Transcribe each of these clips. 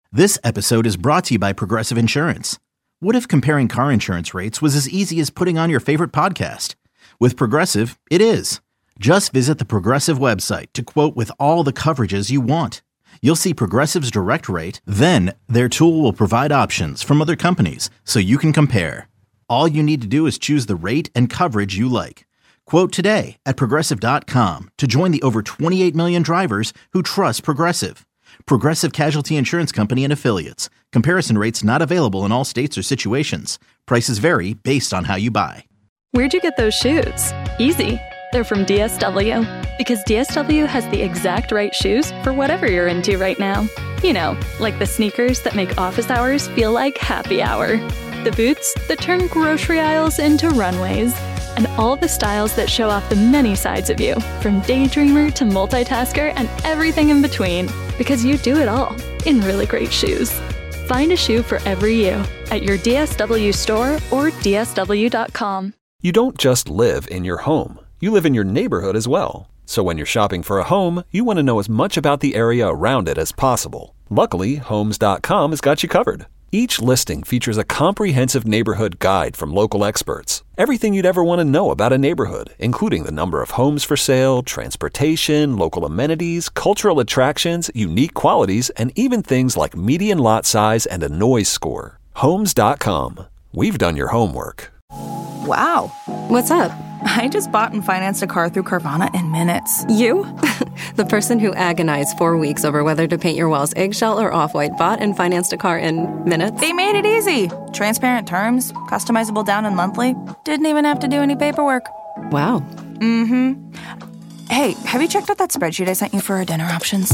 This episode is brought to you by Progressive Insurance. What if comparing car insurance rates was as easy as putting on your favorite podcast? With Progressive, it is. Just visit the Progressive website to quote with all the coverages you want. You'll see Progressive's direct rate, then their tool will provide options from other companies so you can compare. All you need to do is choose the rate and coverage you like. Quote today at Progressive.com to join the over 28 million drivers who trust Progressive. Progressive Casualty Insurance Company and Affiliates. Comparison rates not available in all states or situations. Prices vary based on how you buy. Where'd you get those shoes? Easy. They're from DSW. Because DSW has the exact right shoes for whatever you're into right now. You know, like the sneakers that make office hours feel like happy hour. The boots that turn grocery aisles into runways. And all the styles that show off the many sides of you, from daydreamer to multitasker and everything in between, because you do it all in really great shoes. Find a shoe for every you at your DSW store or dsw.com. You don't just live in your home, you live in your neighborhood as well. So when you're shopping for a home, you want to know as much about the area around it as possible. Luckily, Homes.com has got you covered. Each listing features a comprehensive neighborhood guide from local experts. Everything you'd ever want to know about a neighborhood, including the number of homes for sale, transportation, local amenities, cultural attractions, unique qualities, and even things like median lot size and a noise score. Homes.com. We've done your homework. Wow. What's up? I just bought and financed a car through Carvana in minutes. You? The person who agonized 4 weeks over whether to paint your walls eggshell or off-white bought and financed a car in minutes? They made it easy. Transparent terms, customizable down and monthly. Didn't even have to do any paperwork. Wow. Mm-hmm. Hey, have you checked out that spreadsheet I sent you for our dinner options?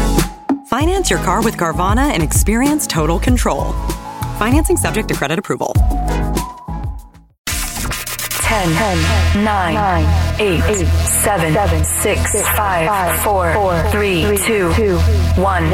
Finance your car with Carvana and experience total control. Financing subject to credit approval. 10, 9, 8, 7, 6, 5, 4, 3, 2, 1.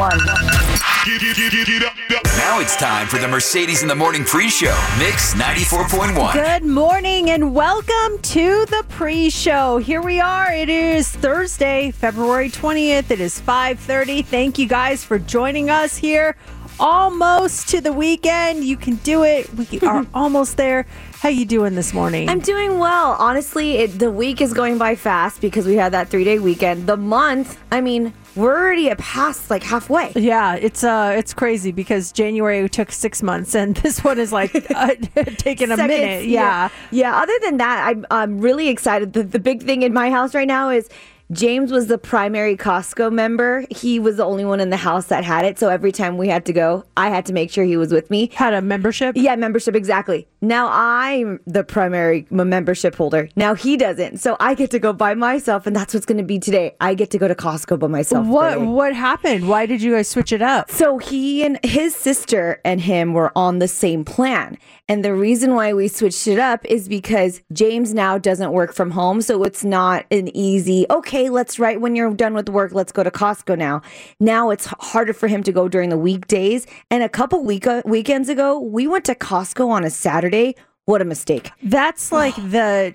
Now it's time for the Mercedes in the Morning pre-show. Mix 94.1. Good morning and welcome to the pre-show. Here we are. It is Thursday, February 20th. It is 5:30. Thank you guys for joining us here. Almost to the weekend. You can do it. We are almost there. How you doing this morning? I'm doing well. Honestly, the week is going by fast because we had that 3-day weekend. The month, I mean, we're already past like halfway. Yeah, it's crazy because January took 6 months and this one is like taking a minute. Yeah. Other than that, I'm really excited. The big thing in my house right now is James was the primary Costco member. He was the only one in the house that had it. So every time we had to go, I had to make sure he was with me. Had a membership? Yeah, membership, exactly. Now I'm the primary membership holder. Now he doesn't. So I get to go by myself, and that's what's going to be today. I get to go to Costco by myself. What happened? Why did you guys switch it up? So he and his sister and him were on the same plan. And the reason why we switched it up is because James now doesn't work from home. So it's not an easy, okay, right when you're done with work, let's go to Costco now. Now it's harder for him to go during the weekdays. And a couple weekends ago, we went to Costco on a Saturday. What a mistake. That's like that's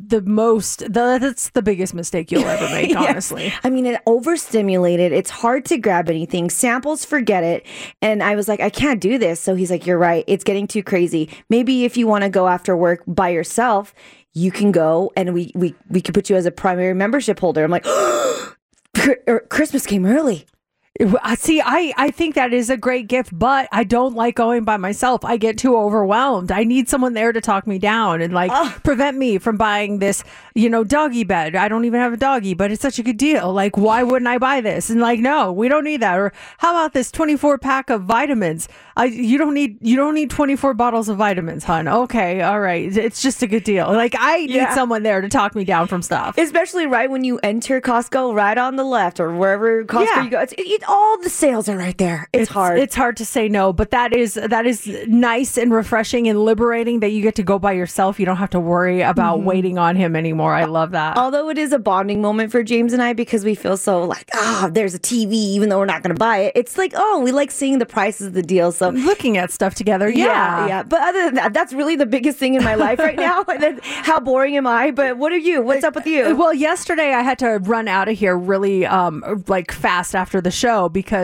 the biggest mistake you'll ever make, honestly. Yeah. I mean, it overstimulated. It's hard to grab anything. Samples, forget it. And I was like, I can't do this. So he's like, you're right. It's getting too crazy. Maybe if you want to go after work by yourself, you can go and we could put you as a primary membership holder. I'm like, Christmas came early. See, I think that is a great gift, but I don't like going by myself. I get too overwhelmed. I need someone there to talk me down and prevent me from buying this, doggy bed. I don't even have a doggy, but it's such a good deal. Like, why wouldn't I buy this? And no, we don't need that. Or how about this 24 pack of vitamins? You don't need 24 bottles of vitamins, hon. Okay, all right. It's just a good deal. I need someone there to talk me down from stuff. Especially right when you enter Costco, right on the left or wherever Costco you go. All the sales are right there. It's hard. It's hard to say no, but that is nice and refreshing and liberating that you get to go by yourself. You don't have to worry about waiting on him anymore. I love that. Although it is a bonding moment for James and I because we feel so there's a TV, even though we're not going to buy it. It's like, we like seeing the prices of the deals. So looking at stuff together. Yeah. But other than that, that's really the biggest thing in my life right now. And then how boring am I? But what are you? What's up with you? Well, yesterday I had to run out of here really fast after the show because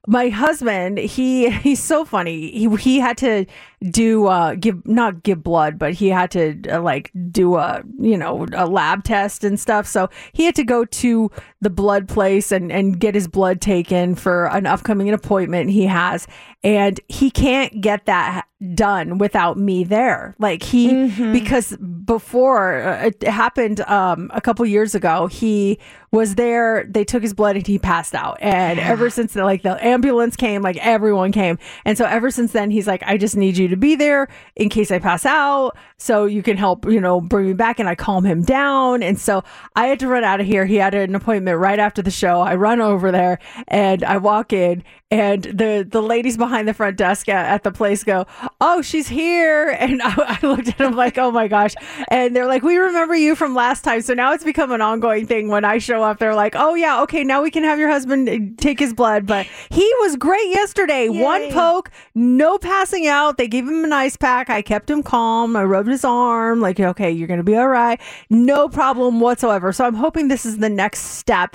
my husband, he's so funny. He had to do not give blood, but he had to do a lab test and stuff. So he had to go to the blood place and get his blood taken for an upcoming appointment he has, and he can't get that done without me there. Because before it happened a couple years ago, he was there. They took his blood and he passed out. And ever since the ambulance came, everyone came. And so ever since then, he's like, I just need you to be there in case I pass out, so you can help, bring me back. And I calm him down. And so I had to run out of here. He had an appointment right after the show. I run over there and I walk in, and the ladies behind the front desk at the place go, oh, she's here. And I looked at them like, oh my gosh. And they're like, we remember you from last time. So now it's become an ongoing thing. When I show up, they're like, oh yeah, okay, now we can have your husband take his blood. But he was great yesterday. Yay. One poke, no passing out. They gave him an ice pack. I kept him calm. I rubbed his arm like, okay, you're going to be all right. No problem whatsoever. So I'm hoping this is the next step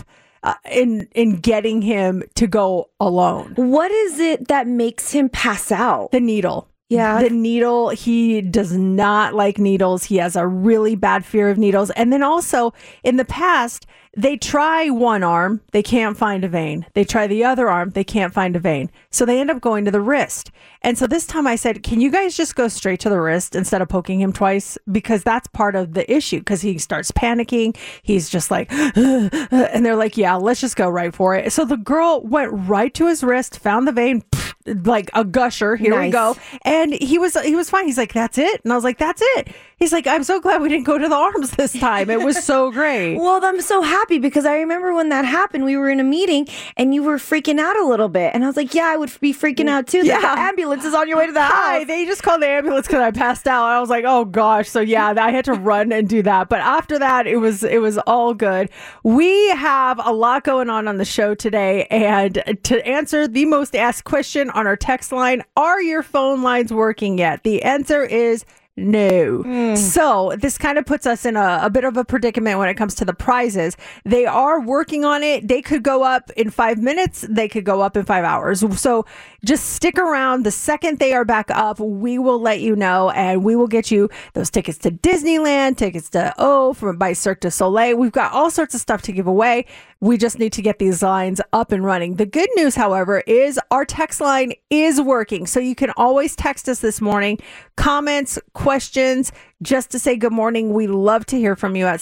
in getting him to go alone. What is it that makes him pass out? The needle. Yeah. The needle. He does not like needles. He has a really bad fear of needles. And then also in the past, they try one arm, they can't find a vein. They try the other arm, they can't find a vein. So they end up going to the wrist. And so this time I said, can you guys just go straight to the wrist instead of poking him twice? Because that's part of the issue, because he starts panicking. He's just like, and they're like, yeah, let's just go right for it. So the girl went right to his wrist, found the vein, like a gusher. Here we go. And he was fine. He's like, that's it. And I was like, that's it. He's like, I'm so glad we didn't go to the arms this time. It was so great. Well, I'm so happy because I remember when that happened, we were in a meeting and you were freaking out a little bit. And I was like, yeah, I would be freaking out too. Yeah. The ambulance is on your way to the house. Hi, they just called the ambulance because I passed out. I was like, oh gosh. So yeah, I had to run and do that. But after that, it was all good. We have a lot going on the show today. And to answer the most asked question on our text line, are your phone lines working yet? The answer is no. So this kind of puts us in a bit of a predicament when it comes to the prizes. They are working on it. They could go up in 5 minutes. They could go up in 5 hours. So just stick around. The second they are back up, we will let you know, and we will get you those tickets to Disneyland, tickets to by Cirque du Soleil. We've got all sorts of stuff to give away. We just need to get these lines up and running. The good news, however, is our text line is working. So you can always text us this morning, comments, questions, just to say good morning. We love to hear from you at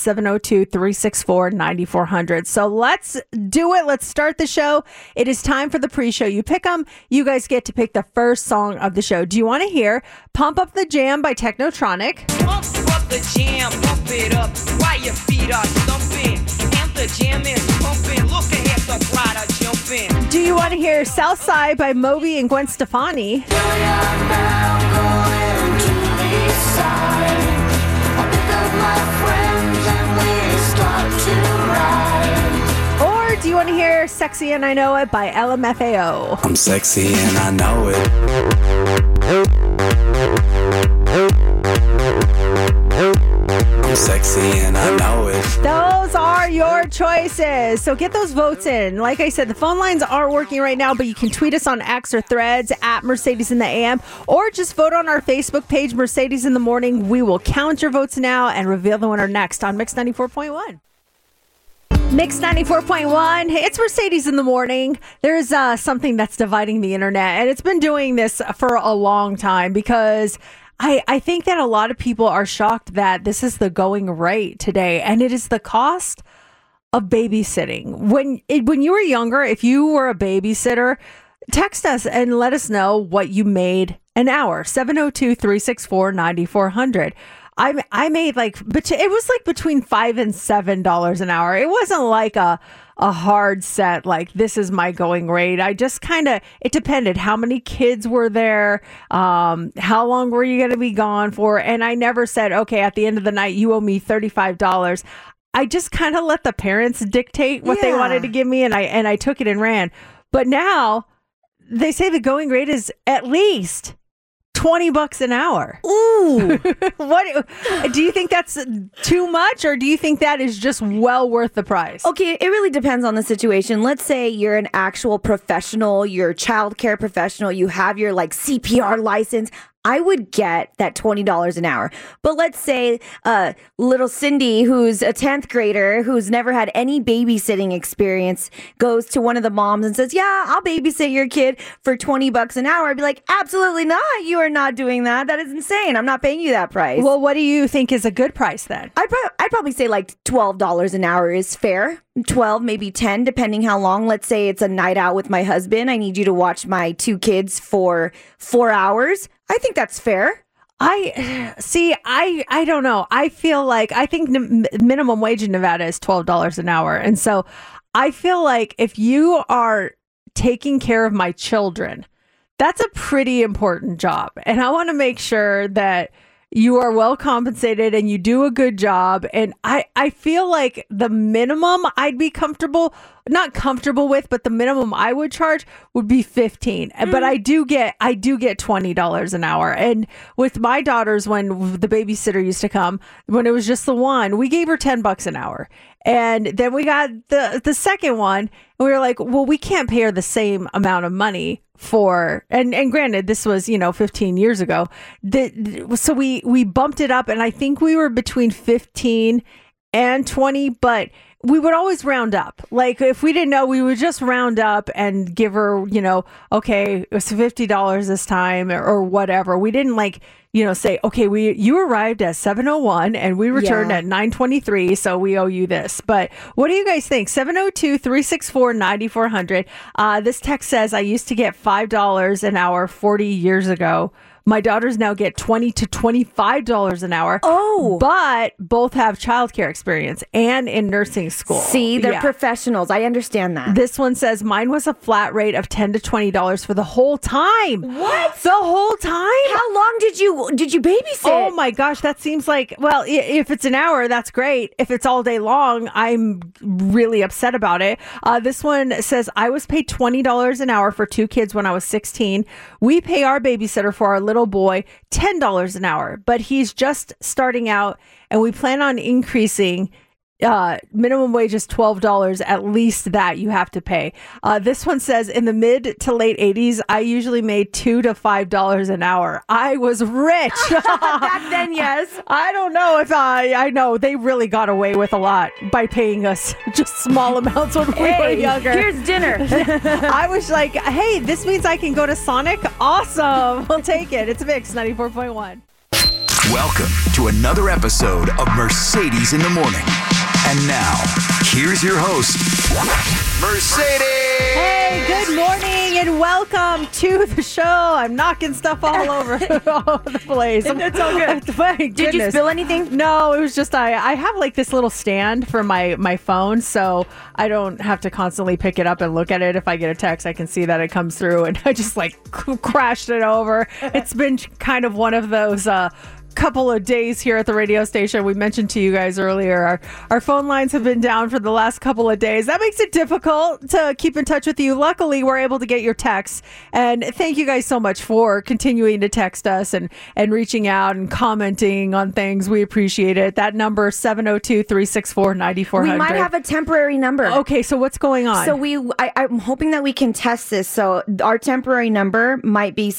702-364-9400. So let's do it. Let's start the show. It is time for the pre-show. You pick them. You guys get to pick the first song of the show. Do you want to hear Pump Up the Jam by Technotronic? Pump up the jam, pump it up while your feet are thumping. And the jam is pumping. Look ahead, the crowd are jumping. Do you want to hear Southside by Moby and Gwen Stefani? Or do you want to hear Sexy and I Know It by LMFAO? I'm sexy and I know it. I'm sexy and I know it. Those are your choices. So get those votes in. Like I said, the phone lines aren't working right now, but you can tweet us on X or Threads at Mercedes in the AM, or just vote on our Facebook page, Mercedes in the Morning. We will count your votes now and reveal the winner next on Mix 94.1. Mix 94.1. It's Mercedes in the Morning. There's something that's dividing the internet, and it's been doing this for a long time because I think that a lot of people are shocked that this is the going rate today, and it is the cost of babysitting. When you were younger, if you were a babysitter, text us and let us know what you made an hour. 702-364-9400. I made but it was between $5 and $7 an hour. It wasn't like a hard set, this is my going rate. I just it depended how many kids were there, how long were you going to be gone for. And I never said, okay, at the end of the night, you owe me $35. I just let the parents dictate what they wanted to give me. And I took it and ran. But now they say the going rate is at least $20 an hour. Ooh. What do you think that's too much, or do you think that is just well worth the price? Okay, it really depends on the situation. Let's say you're an actual professional, you're a childcare professional, you have your like CPR license. I would get that $20 an hour. But let's say little Cindy, who's a 10th grader, who's never had any babysitting experience, goes to one of the moms and says, yeah, I'll babysit your kid for $20 an hour. I'd be like, absolutely not. You are not doing that. That is insane. I'm not paying you that price. Well, what do you think is a good price then? I'd probably say like $12 an hour is fair. 12, maybe 10, depending how long. Let's say it's a night out with my husband. I need you to watch my 2 kids for 4 hours. I think that's fair. I don't know. I feel like, I think minimum wage in Nevada is $12 an hour. And so I feel like if you are taking care of my children, that's a pretty important job. And I want to make sure that you are well compensated and you do a good job. And I feel like the minimum I'd be not comfortable with, but the minimum I would charge would be $15. But I do get $20 an hour. And with my daughters, when the babysitter used to come, when it was just the one, we gave her $10 an hour. And then we got the second one, and we were like, well, we can't pay her the same amount of money for, and granted, this was, 15 years ago. So we bumped it up, and I think we were between 15 and 20, but we would always round up. Like if we didn't know, we would just round up and give her, okay, it was $50 this time or whatever. We didn't say, okay, you arrived at 7:01 and we returned at 9:23, so we owe you this. But what do you guys think? 702-364-9400. This text says, I used to get $5 an hour 40 years ago. My daughters now get $20 to $25 an hour. Oh. But both have childcare experience and in nursing school. See, they're professionals. I understand that. This one says mine was a flat rate of $10 to $20 for the whole time. What? The whole time? How long did you babysit? Oh my gosh, that seems like, well, if it's an hour, that's great. If it's all day long, I'm really upset about it. This one says I was paid $20 an hour for 2 kids when I was 16. We pay our babysitter for our little boy $10 an hour, but he's just starting out, and we plan on increasing. Minimum wage is $12. At least that you have to pay. This one says in the mid to late 80s, I usually made $2 to $5 an hour. I was rich. Back then, yes. I don't know if I know they really got away with a lot by paying us just small amounts when we were younger. Here's dinner. I was like, hey, this means I can go to Sonic. Awesome. We'll take it. It's Mix 94.1. Welcome to another episode of Mercedes in the Morning. And now, here's your host, Mercedes! Hey, good morning and welcome to the show. I'm knocking stuff all over the place. It's all good. Did you spill anything? No, it was just I have like this little stand for my phone, so I don't have to constantly pick it up and look at it. If I get a text, I can see that it comes through, and I just crashed it over. It's been kind of one of those couple of days here at the radio station. We mentioned to you guys earlier, our phone lines have been down for the last couple of days. That makes it difficult to keep in touch with you. Luckily, we're able to get your texts, and thank you guys so much for continuing to text us and reaching out and commenting on things. We appreciate it. That number 702-364-9400. We might have a temporary number. Okay, so what's going on? So I'm hoping that we can test this. So our temporary number might be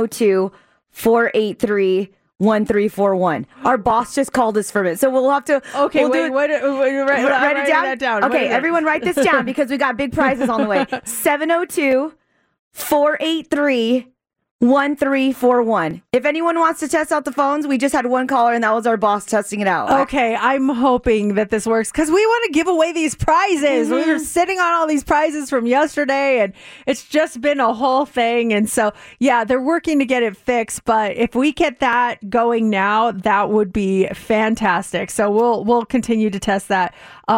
702-483 1341. Our boss just called us from it, so we'll have to. Okay, write it down. Okay, everyone write this down because we got big prizes on the way. 702-483 1341. If anyone wants to test out the phones, we just had one caller and that was our boss testing it out. Okay, I'm hoping that this works because we want to give away these prizes. We were sitting on all these prizes from yesterday and it's just been a whole thing. And so, yeah, they're working to get it fixed. But if we get that going now, that would be fantastic. So we'll continue to test that.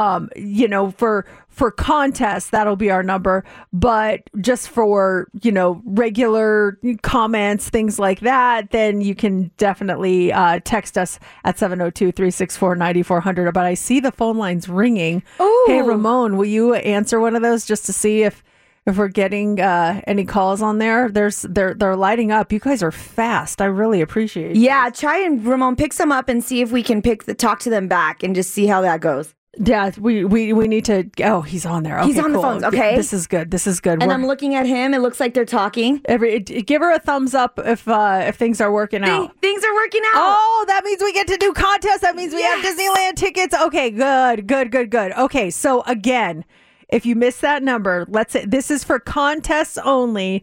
For contests, that'll be our number. But just for, regular comments, things like that, then you can definitely text us at 702-364-9400. But I see the phone lines ringing. Ooh. Hey, Ramon, will you answer one of those just to see if if we're getting any calls on there. They're lighting up. You guys are fast. I really appreciate it. Yeah, try and Ramon pick some up and see if we can talk to them back and just see how that goes. Yeah, we need to. Oh, he's on there. Okay, he's on the phones. Okay, this is good. And I'm looking at him. It looks like they're talking. Give her a thumbs up if things are working out. Things are working out. Oh, that means we get to do contests. That means we have Disneyland tickets. Okay, good. Okay, so again, if you missed that number, let's say this is for contests only.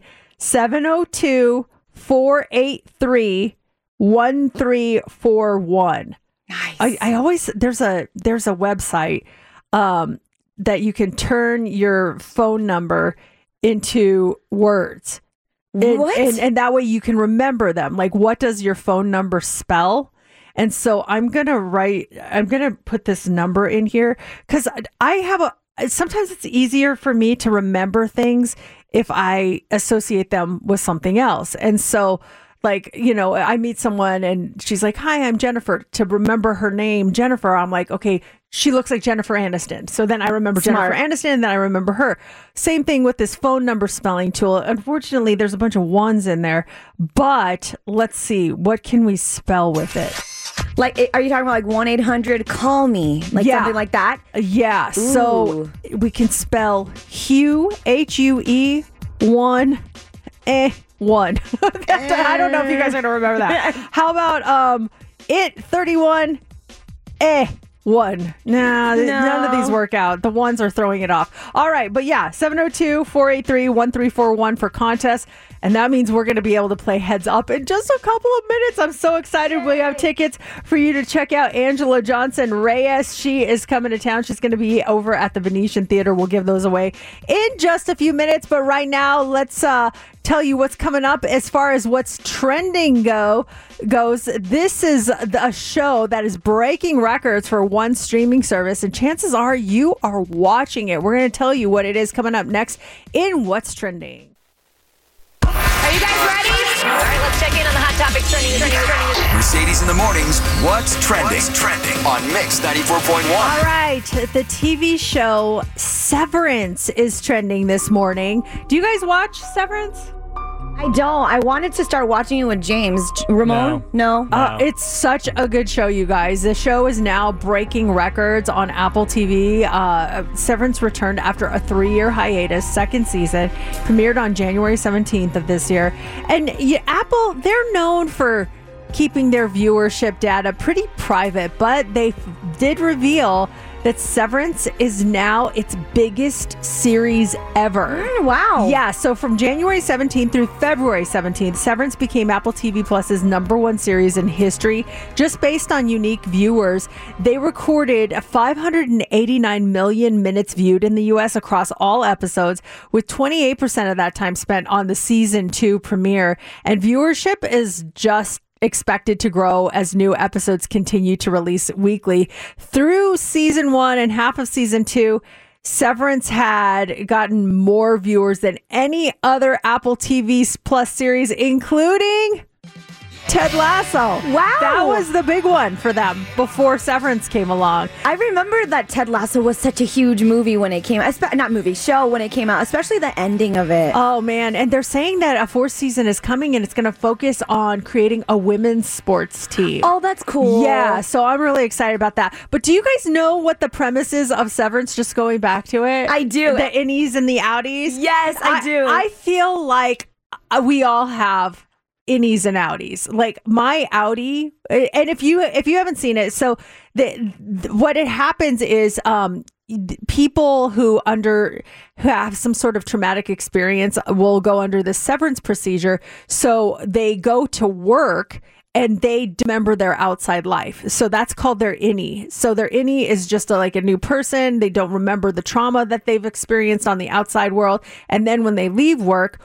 702-483-1341. Nice. I always there's a website that you can turn your phone number into words. And that way you can remember them. Like, what does your phone number spell? And so I'm going to put this number in here because sometimes it's easier for me to remember things if I associate them with something else. And so, like, I meet someone and she's like, "Hi, I'm Jennifer." To remember her name, Jennifer, I'm like, okay, she looks like Jennifer Aniston. So then I remember Jennifer Aniston and then I remember her. Same thing with this phone number spelling tool. Unfortunately, there's a bunch of ones in there, but let's see, what can we spell with it? Like, are you talking about like 1-800-CALL-ME? Like something like that? Yeah. Ooh. So we can spell Hue, H-U-E, 1, one. I don't know if you guys are gonna remember that. How about 31 1? None of these work out. The ones are throwing it off. All right, but yeah, 702-483-1341 for contests. And that means we're going to be able to play Heads Up in just a couple of minutes. I'm so excited. We have tickets for you to check out Angela Johnson Reyes. She is coming to town. She's going to be over at the Venetian Theater. We'll give those away in just a few minutes. But right now, let's tell you what's coming up as far as what's trending goes. This is a show that is breaking records for one streaming service, and chances are you are watching it. We're going to tell you what it is coming up next in What's Trending. Are you guys ready? All right, let's check in on the hot topics trending. Mercedes in the mornings. What's trending? On Mix 94.1. All right, the TV show Severance is trending this morning. Do you guys watch Severance? I don't. I wanted to start watching it with James. Ramon? No. It's such a good show, you guys. The show is now breaking records on Apple TV. Severance returned after a 3-year hiatus, second season, premiered on January 17th of this year. And Apple, they're known for keeping their viewership data pretty private, but they did reveal that Severance is now its biggest series ever. Wow. Yeah, so from January 17th through February 17th, Severance became Apple TV Plus's #1 series in history. Just based on unique viewers, they recorded 589 million minutes viewed in the U.S. across all episodes, with 28% of that time spent on the season 2 premiere. And viewership is just expected to grow as new episodes continue to release weekly. Through season 1 and half of season 2, Severance had gotten more viewers than any other Apple TV Plus series, including Ted Lasso. Wow. That was the big one for them before Severance came along. I remember that Ted Lasso was such a huge movie when it came out. Show when it came out, especially the ending of it. Oh, man. And they're saying that a 4th season is coming and it's going to focus on creating a women's sports team. Oh, that's cool. Yeah. So I'm really excited about that. But do you guys know what the premise is of Severance, just going back to it? I do. The innies and the outies? Yes, I do. I feel like we all have innies and outies. Like my outie, and if you haven't seen it, so what it happens is people who have some sort of traumatic experience will go under the severance procedure. So they go to work and they remember their outside life. So that's called their innie. So their innie is just like a new person. They don't remember the trauma that they've experienced on the outside world. And then when they leave work,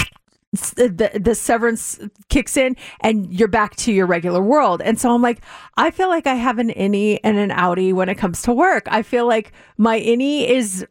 the severance kicks in and you're back to your regular world. And so I'm like, I feel like I have an innie and an outie when it comes to work. I feel like my innie is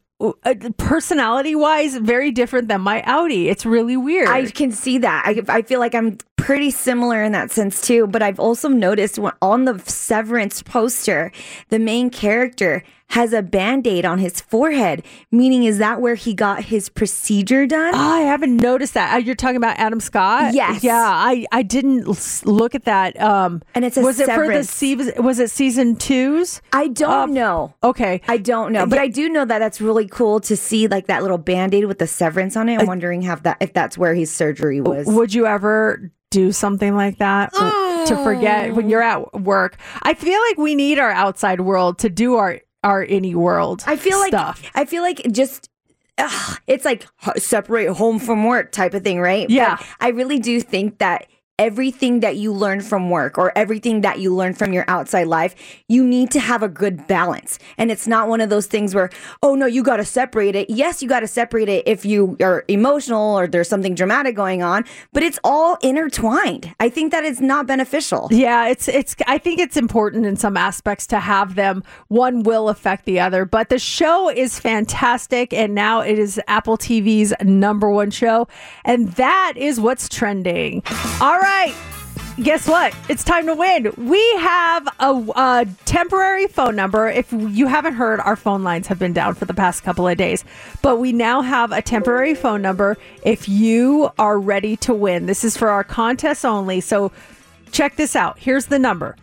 personality wise very different than my outie. It's really weird. I can see that. I feel like I'm pretty similar in that sense too. But I've also noticed on the Severance poster, the main character has a Band-Aid on his forehead, meaning is that where he got his procedure done? Oh, I haven't noticed that. You're talking about Adam Scott? Yes. Yeah, I didn't look at that. And it says was it season 2's? I don't know. Okay. I don't know. But I do know that that's really cool to see like that little Band-Aid with the Severance on it. I'm wondering if that's where his surgery was. Would you ever do something like that to forget when you're at work? I feel like we need our outside world to do our any world stuff. I feel like just it's like separate home from work type of thing, right? Yeah. But I really do think that everything that you learn from work or everything that you learn from your outside life, you need to have a good balance. And it's not one of those things where, oh no, you got to separate it. Yes, you got to separate it if you are emotional or there's something dramatic going on, but it's all intertwined. I think that it's not beneficial. Yeah, I think it's important in some aspects to have them. One will affect the other, but the show is fantastic. And now it is Apple TV's #1 show. And that is what's trending. All right. Guess what? It's time to win. We have a temporary phone number. If you haven't heard, our phone lines have been down for the past couple of days. But we now have a temporary phone number if you are ready to win. This is for our contest only. So check this out. Here's the number.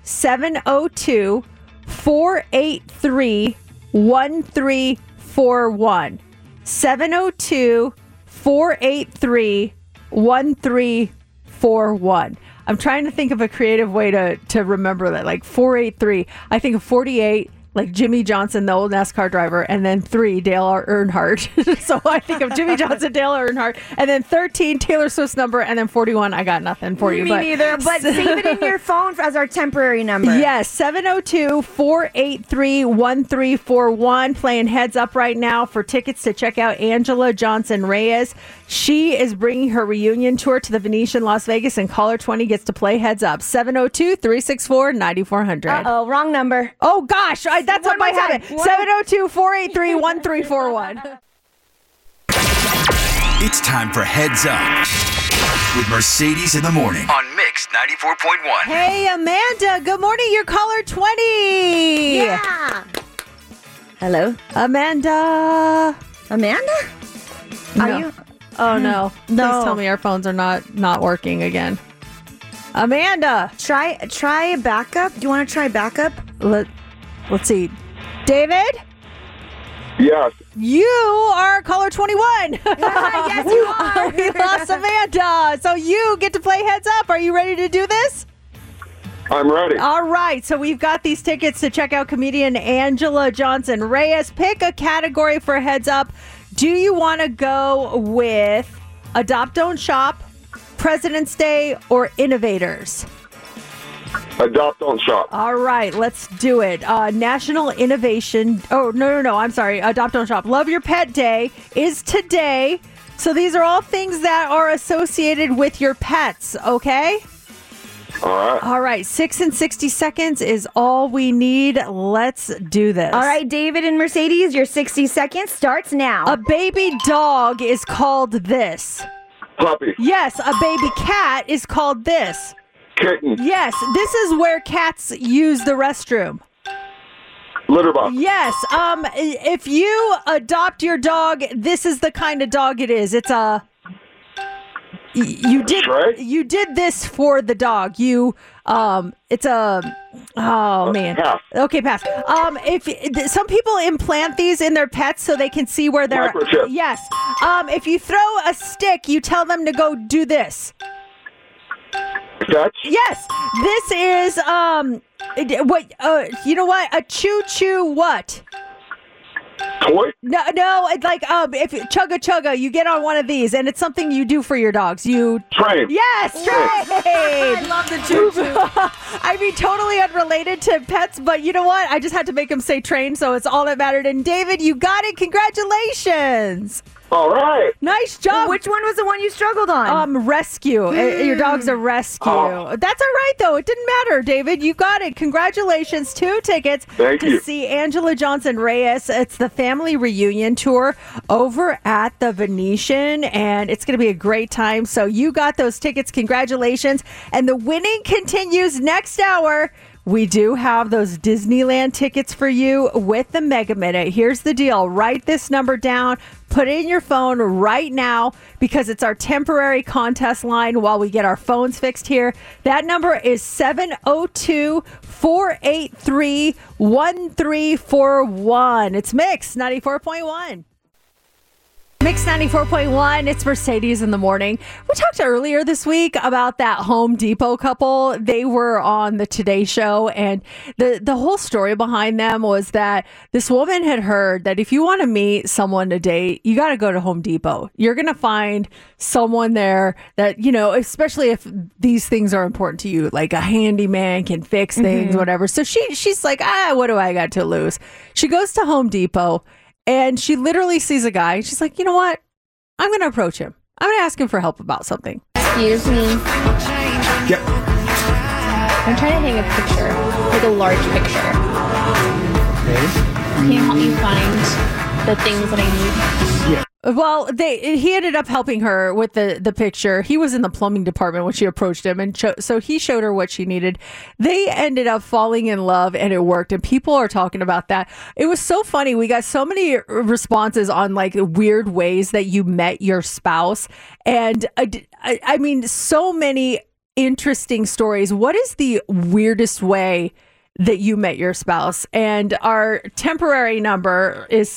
702-483-1341. 702-483-1341. I'm trying to think of a creative way to remember that. Like 483, I think of 48, like Jimmy Johnson, the old NASCAR driver, and then 3, Dale Earnhardt. So I think of Jimmy Johnson, Dale Earnhardt, and then 13, Taylor Swift's number, and then 41, I got nothing for you. Me neither, but save it in your phone as our temporary number. Yes, 702-483-1341. Playing Heads Up right now for tickets to check out Angela Johnson Reyes. She is bringing her reunion tour to the Venetian Las Vegas, and caller 20 gets to play Heads Up. 702-364-9400. Uh-oh, wrong number. Oh, gosh. That's what I have it. 702-483-1341. It's time for Heads Up with Mercedes in the Morning on Mix 94.1. Hey, Amanda. Good morning. You're caller 20. Yeah. Hello? Amanda. Amanda? No. Are you? Oh, no. Please No. tell me our phones are not working again. Amanda. Try backup. Do you want to try backup? Let's see. David? Yes. You are caller 21. Yes, you are. We lost Amanda. So you get to play Heads Up. Are you ready to do this? I'm ready. All right. So we've got these tickets to check out comedian Angela Johnson Reyes. Pick a category for Heads Up. Do you want to go with Adopt, Don't Shop, President's Day, or Innovators? Adopt, Don't Shop. All right, let's do it. National Innovation. Oh, no. I'm sorry. Adopt, Don't Shop. Love Your Pet Day is today. So these are all things that are associated with your pets, okay? All right. 6 and 60 seconds is all we need. Let's do this. All right, David and Mercedes, your 60 seconds starts now. A baby dog is called this. Puppy. Yes, a baby cat is called this. Kitten. Yes, this is where cats use the restroom. Litter box. Yes. If you adopt your dog, this is the kind of dog it is. It's a... You did this for the dog. It's a... Oh, man. Pass. Okay, pass. If some people implant these in their pets so they can see where they're... Microchip. Yes. If you throw a stick, you tell them to go do this. Fetch. Yes. This is what you know what? A choo-choo what? Toy? No, it's like if chugga chugga, you get on one of these and it's something you do for your dogs. You train. Yes, train. I love the choo-choo. I mean, totally unrelated to pets, but you know what? I just had to make him say train, so it's all that mattered. And David, you got it. Congratulations. All right. Nice job. Which one was the one you struggled on? Rescue. Your dog's a rescue. Oh. That's all right, though. It didn't matter, David. You got it. Congratulations. 2 tickets Thank to you. see Angela Johnson Reyes. It's the family reunion tour over at the Venetian, and it's going to be a great time. So you got those tickets. Congratulations. And the winning continues next hour. We do have those Disneyland tickets for you with the Mega Minute. Here's the deal. Write this number down. Put it in your phone right now because it's our temporary contest line while we get our phones fixed here. That number is 702-483-1341. It's Mix 94.1. Mix 94.1, it's Mercedes in the Morning. We talked earlier this week about that Home Depot couple. They were on the Today Show, and the whole story behind them was that this woman had heard that if you want to meet someone to date, you got to go to Home Depot. You're going to find someone there that, you know, especially if these things are important to you, like a handyman can fix things, whatever. So she's like, what do I got to lose? She goes to Home Depot. And she literally sees a guy. And she's like, you know what? I'm going to approach him. I'm going to ask him for help about something. Excuse me. Yep. I'm trying to hang a picture, like a large picture. Okay. Can you help me find the things that I need? Yeah. Well, he ended up helping her with the picture. He was in the plumbing department when she approached him, and so he showed her what she needed. They ended up falling in love, and it worked. And people are talking about that. It was so funny. We got so many responses on like weird ways that you met your spouse, and I mean, so many interesting stories. What is the weirdest way that you met your spouse? And our temporary number is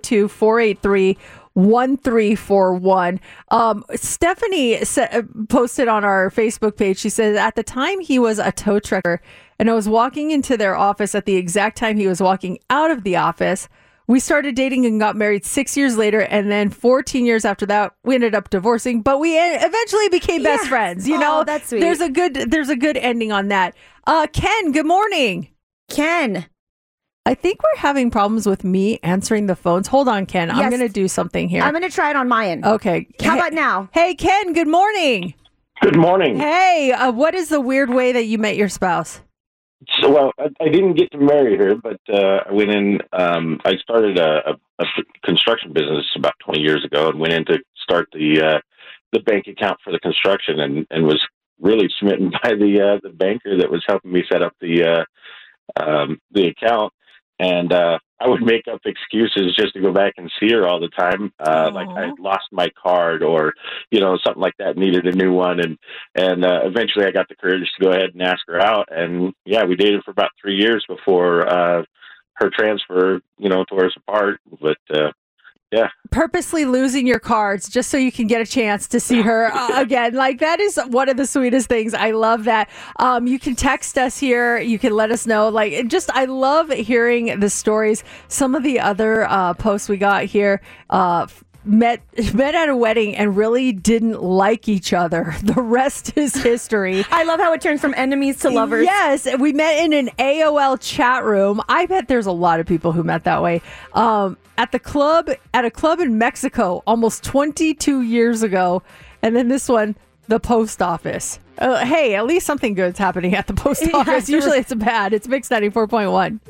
702-483-1341. Stephanie posted on our Facebook page. She said, at the time he was a tow trucker and I was walking into their office at the exact time he was walking out of the office. We started dating and got married 6 years later. And then 14 years after that, we ended up divorcing, but we eventually became best friends. You know, that's sweet. There's a good ending on that. Ken, good morning. Ken. I think we're having problems with me answering the phones. Hold on, Ken. Yes. I'm going to do something here. I'm going to try it on my end. Okay. How about now? Hey, Ken, good morning. Good morning. Hey, what is the weird way that you met your spouse? So, well, I didn't get to marry her, but I went in. I started a construction business about 20 years ago, and went in to start the bank account for the construction, and was really smitten by the banker that was helping me set up the account. And I would make up excuses just to go back and see her all the time. Like I had lost my card or, something like that, needed a new one. And eventually I got the courage to go ahead and ask her out. And yeah, we dated for about 3 years before her transfer, tore us apart. But yeah. Purposely losing your cards just so you can get a chance to see her again. Like, that is one of the sweetest things. I love that. You can text us here. You can let us know. I love hearing the stories. Some of the other posts we got here, met at a wedding and really didn't like each other. The rest is history. I love how it turns from enemies to lovers. Yes, we met in an AOL chat room. I bet there's a lot of people who met that way. At a club in Mexico almost 22 years ago. And then this one, the post office. Hey, at least something good's happening at the post office. Usually it's bad. It's Mix 94.1.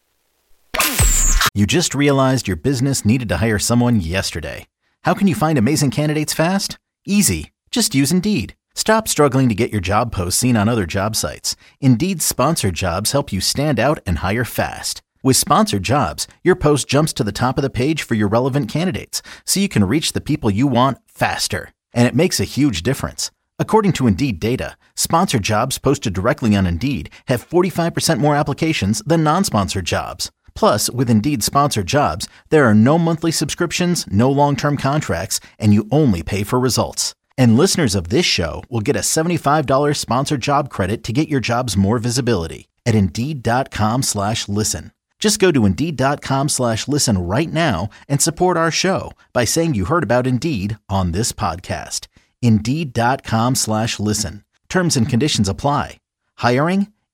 You just realized your business needed to hire someone yesterday. How can you find amazing candidates fast? Easy. Just use Indeed. Stop struggling to get your job posts seen on other job sites. Indeed's sponsored jobs help you stand out and hire fast. With sponsored jobs, your post jumps to the top of the page for your relevant candidates, so you can reach the people you want faster. And it makes a huge difference. According to Indeed data, sponsored jobs posted directly on Indeed have 45% more applications than non-sponsored jobs. Plus, with Indeed sponsored jobs, there are no monthly subscriptions, no long-term contracts, and you only pay for results. And listeners of this show will get a $75 sponsored job credit to get your jobs more visibility at Indeed.com/listen. Just go to Indeed.com/listen right now and support our show by saying you heard about Indeed on this podcast. Indeed.com/listen. Terms and conditions apply. Hiring?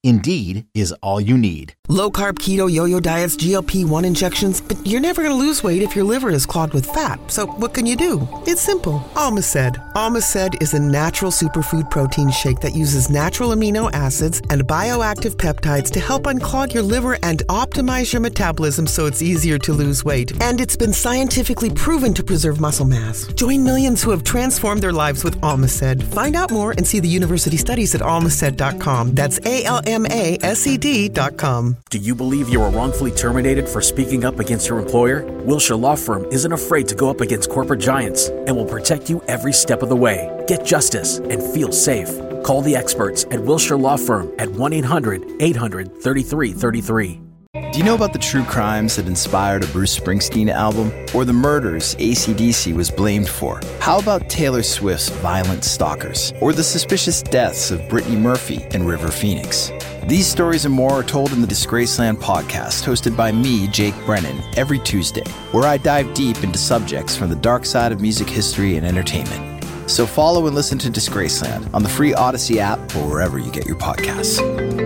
Indeed is all you need. Low carb keto yo-yo diets, GLP-1 injections, but you're never going to lose weight if your liver is clogged with fat. So what can you do? It's simple. Almaced. Almaced is a natural superfood protein shake that uses natural amino acids and bioactive peptides to help unclog your liver and optimize your metabolism so it's easier to lose weight. And it's been scientifically proven to preserve muscle mass. Join millions who have transformed their lives with Almaced. Find out more and see the university studies at almaced.com. That's ALMASED.com. Do you believe you were wrongfully terminated for speaking up against your employer? Wilshire Law Firm isn't afraid to go up against corporate giants and will protect you every step of the way. Get justice and feel safe. Call the experts at Wilshire Law Firm at 1-800-800-3333. Do you know about the true crimes that inspired a Bruce Springsteen album? Or the murders AC/DC was blamed for? How about Taylor Swift's violent stalkers? Or the suspicious deaths of Brittany Murphy and River Phoenix? These stories and more are told in the Disgraceland podcast, hosted by me, Jake Brennan, every Tuesday, where I dive deep into subjects from the dark side of music history and entertainment. So follow and listen to Disgraceland on the free Odyssey app or wherever you get your podcasts.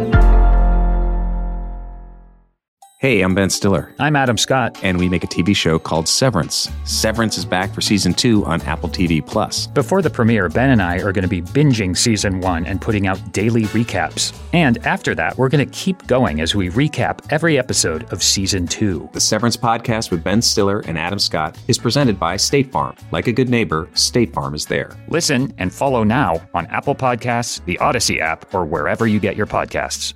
Hey, I'm Ben Stiller. I'm Adam Scott. And we make a TV show called Severance. Severance is back for season 2 on Apple TV+. Before the premiere, Ben and I are going to be binging season 1 and putting out daily recaps. And after that, we're going to keep going as we recap every episode of season 2. The Severance podcast with Ben Stiller and Adam Scott is presented by State Farm. Like a good neighbor, State Farm is there. Listen and follow now on Apple Podcasts, the Odyssey app, or wherever you get your podcasts.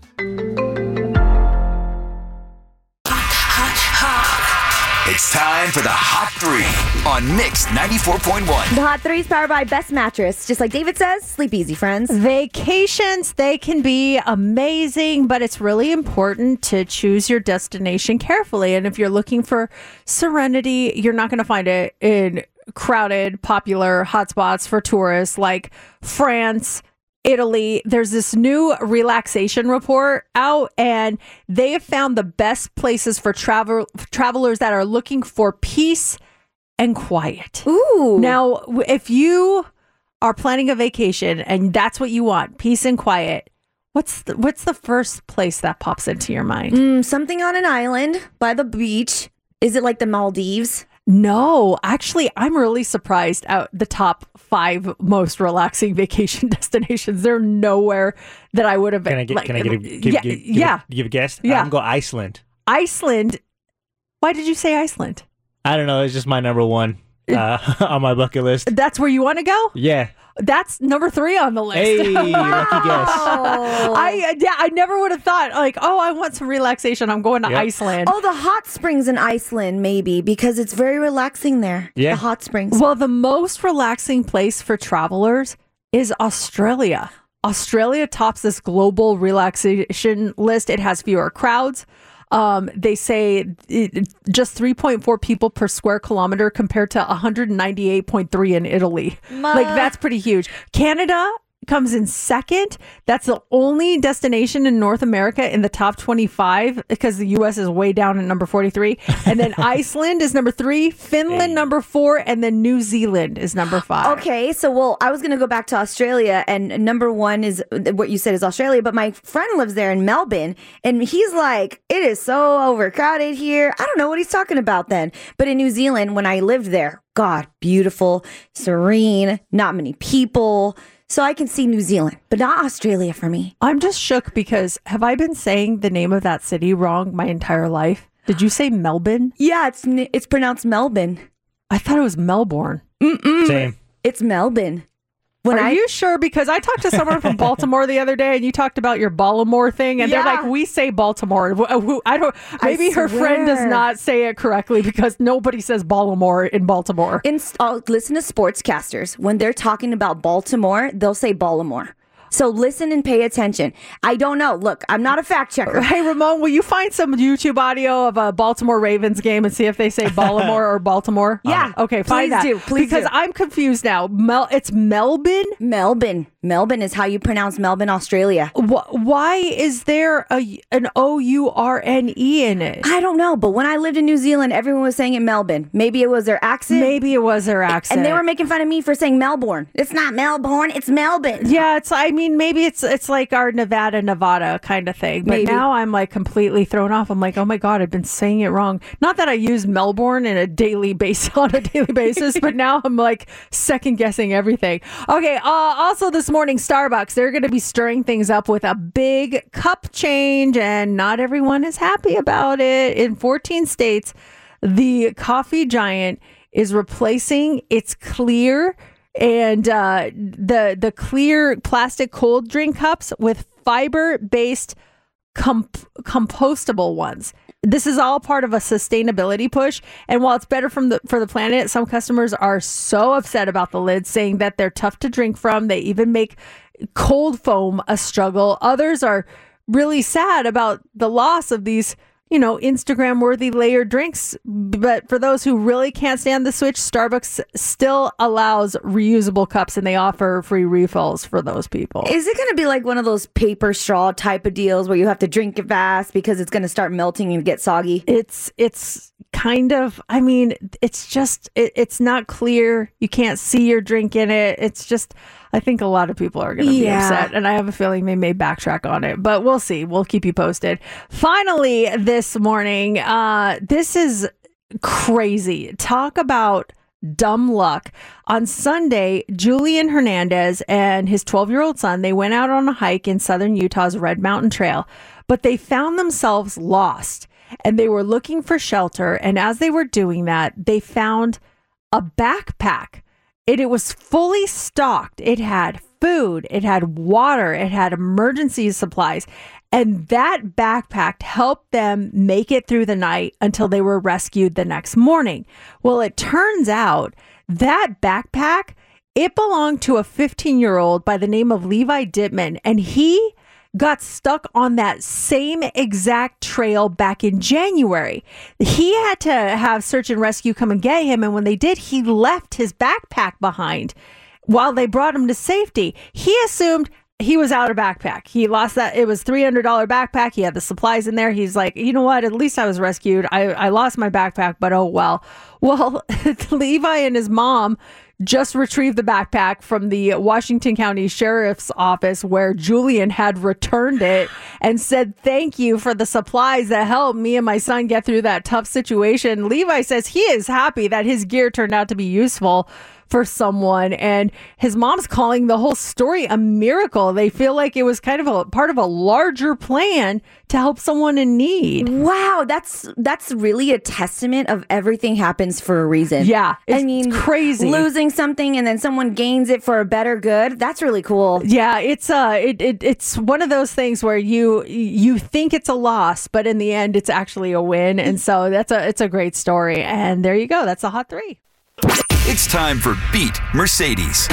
It's time for the Hot 3 on Mix 94.1. The Hot 3 is powered by Best Mattress. Just like David says, sleep easy, friends. Vacations, they can be amazing, but it's really important to choose your destination carefully. And if you're looking for serenity, you're not going to find it in crowded, popular hotspots for tourists like France, Italy. There's this new relaxation report out, and they have found the best places for travelers that are looking for peace and quiet. Ooh. Now, if you are planning a vacation and that's what you want, peace and quiet, what's the first place that pops into your mind? Something on an island by the beach. Is it like the Maldives? No, actually, I'm really surprised at the top 5 most relaxing vacation destinations. They're nowhere that I would have been. Give a guess? Yeah. I'm going to go Iceland. Iceland? Why did you say Iceland? I don't know. It's just my number one on my bucket list. That's where you want to go? Yeah. That's number 3 on the list. Hey, lucky guess. I never would have thought, like, oh, I want some relaxation. I'm going to Iceland. Oh, the hot springs in Iceland, maybe, because it's very relaxing there. Yeah. The hot springs. Well, the most relaxing place for travelers is Australia. Australia tops this global relaxation list. It has fewer crowds. They say just 3.4 people per square kilometer compared to 198.3 in Italy. Like, that's pretty huge. Canada comes in second. That's the only destination in North America in the top 25 because the U.S. is way down at number 43. And then Iceland is number 3, Finland number 4, and then New Zealand is number 5. Okay, so I was going to go back to Australia, and number 1 is what you said is Australia, but my friend lives there in Melbourne, and he's like, it is so overcrowded here. I don't know what he's talking about then. But in New Zealand, when I lived there, God, beautiful, serene, not many people. So I can see New Zealand, but not Australia for me. I'm just shook because have I been saying the name of that city wrong my entire life? Did you say Melbourne? Yeah, it's pronounced Melbourne. I thought it was Melbourne. Same. It's Melbourne. Are you sure? Because I talked to someone from Baltimore the other day, and you talked about your Baltimore thing, and they're like, "We say Baltimore." I don't. Maybe her friend does not say it correctly because nobody says Baltimore in Baltimore. Listen to sportscasters when they're talking about Baltimore, they'll say Baltimore. So listen and pay attention. I don't know. Look, I'm not a fact checker. Hey, Ramon, will you find some YouTube audio of a Baltimore Ravens game and see if they say Baltimore or Baltimore? Yeah. Okay, find that. Please because do. I'm confused now. It's Melbourne? Melbourne. Melbourne is how you pronounce Melbourne, Australia. why is there an O-U-R-N-E in it? I don't know, but when I lived in New Zealand, everyone was saying it Melbourne. Maybe it was their accent. And they were making fun of me for saying Melbourne. It's not Melbourne, it's Melbourne. Yeah, maybe it's like our Nevada kind of thing. But Maybe. now I'm like completely thrown off. I'm like, oh my God, I've been saying it wrong. Not that I use Melbourne on a daily basis, but now I'm like second guessing everything. Okay, also this morning, Starbucks, they're going to be stirring things up with a big cup change, and not everyone is happy about it. In 14 states, the coffee giant is replacing its clear and the clear plastic cold drink cups with fiber-based compostable ones. This is all part of a sustainability push. And while it's better for the planet, some customers are so upset about the lids, saying that they're tough to drink from. They even make cold foam a struggle. Others are really sad about the loss of these, Instagram worthy layered drinks. But for those who really can't stand the switch, Starbucks still allows reusable cups, and they offer free refills for those people. Is it going to be like one of those paper straw type of deals where you have to drink it fast because it's going to start melting and get soggy? It's kind of, it's just, it's not clear. You can't see your drink in it. It's just, I think a lot of people are going to be upset, and I have a feeling they may backtrack on it, but we'll see. We'll keep you posted. Finally, this morning, this is crazy. Talk about dumb luck. On Sunday, Julian Hernandez and his 12-year-old son, they went out on a hike in southern Utah's Red Mountain Trail, but they found themselves lost, and they were looking for shelter. And as they were doing that, they found a backpack. It was fully stocked. It had food, it had water, it had emergency supplies. And that backpack helped them make it through the night until they were rescued the next morning. Well, it turns out that backpack, it belonged to a 15-year-old by the name of Levi Dittman, and he got stuck on that same exact trail back in January. He had to have search and rescue come and get him, and when they did, he left his backpack behind while they brought him to safety. He assumed he was out of backpack. He lost that. It was $300 backpack. He had the supplies in there. He's like, you know what? At least I was rescued. I lost my backpack, but oh well. Well, Levi and his mom just retrieved the backpack from the Washington County Sheriff's Office, where Julian had returned it and said, thank you for the supplies that helped me and my son get through that tough situation. Levi says he is happy that his gear turned out to be useful for someone, and his mom's calling the whole story a miracle. They feel like it was kind of a part of a larger plan to help someone in need. Wow, that's really a testament of everything happens for a reason. Yeah, it's crazy. Losing something and then someone gains it for a better good. That's really cool. Yeah, it's one of those things where you think it's a loss, but in the end, it's actually a win. And so it's a great story. And there you go. That's a Hot 3. It's time for Beat Mercedes.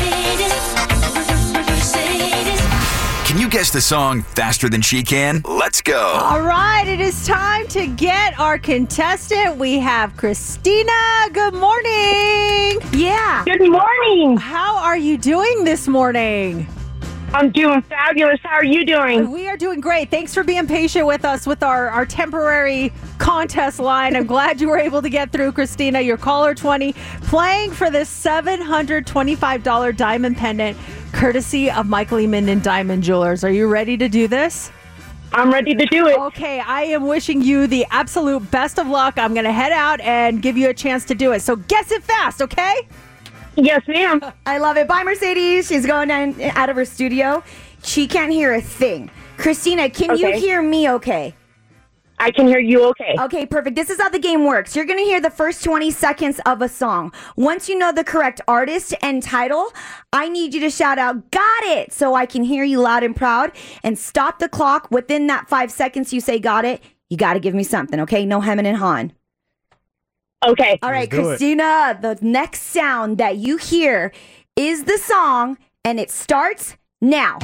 Can you guess the song faster than she can? Let's go. All right, it is time to get our contestant. We have Christina. Good morning. Yeah. Good morning. How are you doing this morning? I'm doing fabulous. How are you doing? We are doing great. Thanks for being patient with us with our temporary contest line. I'm glad you were able to get through, Christina. You're caller 20, playing for this $725 diamond pendant, courtesy of Michael E. Minden Diamond Jewelers. Are you ready to do this? I'm ready to do it. Okay, I am wishing you the absolute best of luck. I'm going to head out and give you a chance to do it. So guess it fast, okay? Yes, ma'am. I love it. Bye, Mercedes. She's going out of her studio. She can't hear a thing. Christina, can you hear me okay? I can hear you okay. Okay, perfect. This is how the game works. You're going to hear the first 20 seconds of a song. Once you know the correct artist and title, I need you to shout out, got it, so I can hear you loud and proud, and stop the clock. Within that 5 seconds you say got it, you got to give me something, okay? No hemming and hawing. Okay. All right, Christina, the next sound that you hear is the song, and it starts now.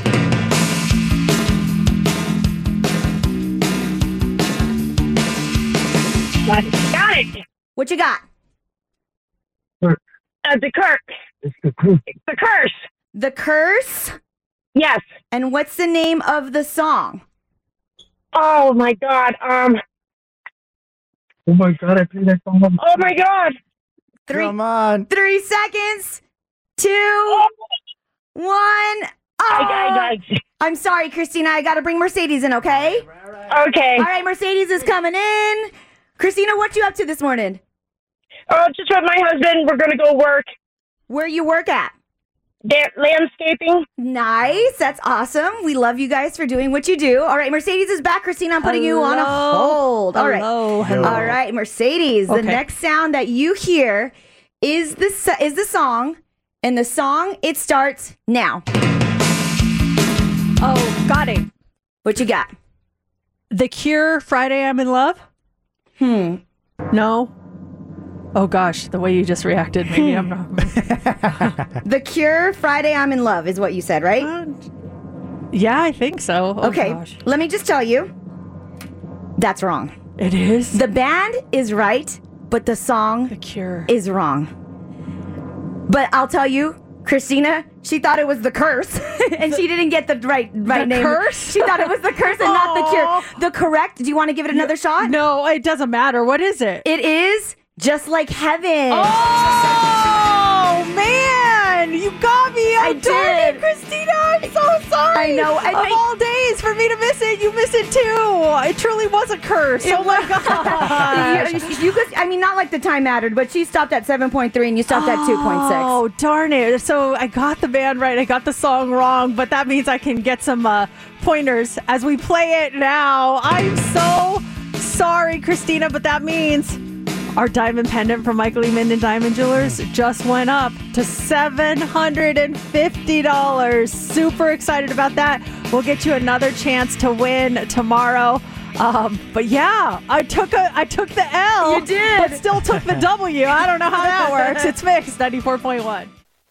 Got it. What you got? The curse. The curse. The curse? Yes. And what's the name of the song? Oh my God. Oh my God, I played that song. Oh my God. Come on. 3 seconds. 2, 1. Oh, I'm sorry, Christina. I got to bring Mercedes in, okay? Okay. All right, Mercedes is coming in. Christina, what you up to this morning? Oh, just with my husband. We're going to go work. Where you work at? Landscaping. Nice. That's awesome. We love you guys for doing what you do. All right, Mercedes is back. Christina, I'm putting you on a hold. All right. Hello. All right, Mercedes. Okay. The next sound that you hear is the song, and the song, it starts now. Oh, got it. What you got? The Cure, Friday I'm in Love? No? Oh gosh, the way you just reacted, maybe I'm not. The Cure, Friday I'm in Love is what you said, right? Yeah, I think so. Oh, okay, gosh. let me just tell you, that's wrong. It is? The band is right, but the song The Cure is wrong. But I'll tell you, Christina, she thought it was The Curse, and she didn't get the right name. Curse? She thought it was The Curse and not The Cure. The correct, do you want to give it another shot? No, it doesn't matter. What is it? It is Just Like Heaven. Oh, man! You got me! I darn did. it, Christina! I'm so sorry! I know. Of all days for me to miss it, you miss it too! It truly was a curse. Oh my God! you could, I mean, not like the time mattered, but she stopped at 7.3 and you stopped at 2.6. Oh, darn it. So I got the band right. I got the song wrong, but that means I can get some pointers as we play it now. I'm so sorry, Christina, but that means our diamond pendant from Michael E. Minden Diamond Jewelers just went up to $750. Super excited about that. We'll get you another chance to win tomorrow. But yeah, I took the L. You did. But still took the W. I don't know how that works. It's Mix 94.1.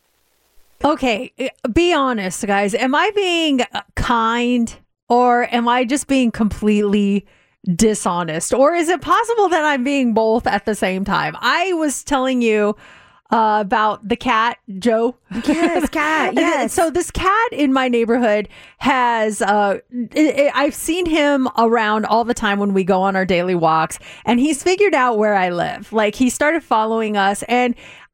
Okay, be honest, guys. Am I being kind or am I just being completely dishonest? Or is it possible that I'm being both at the same time? I was telling you about the cat, Joe. Yes, cat. Yes. So this cat in my neighborhood has, I've seen him around all the time when we go on our daily walks, and he's figured out where I live. Like, he started following us, and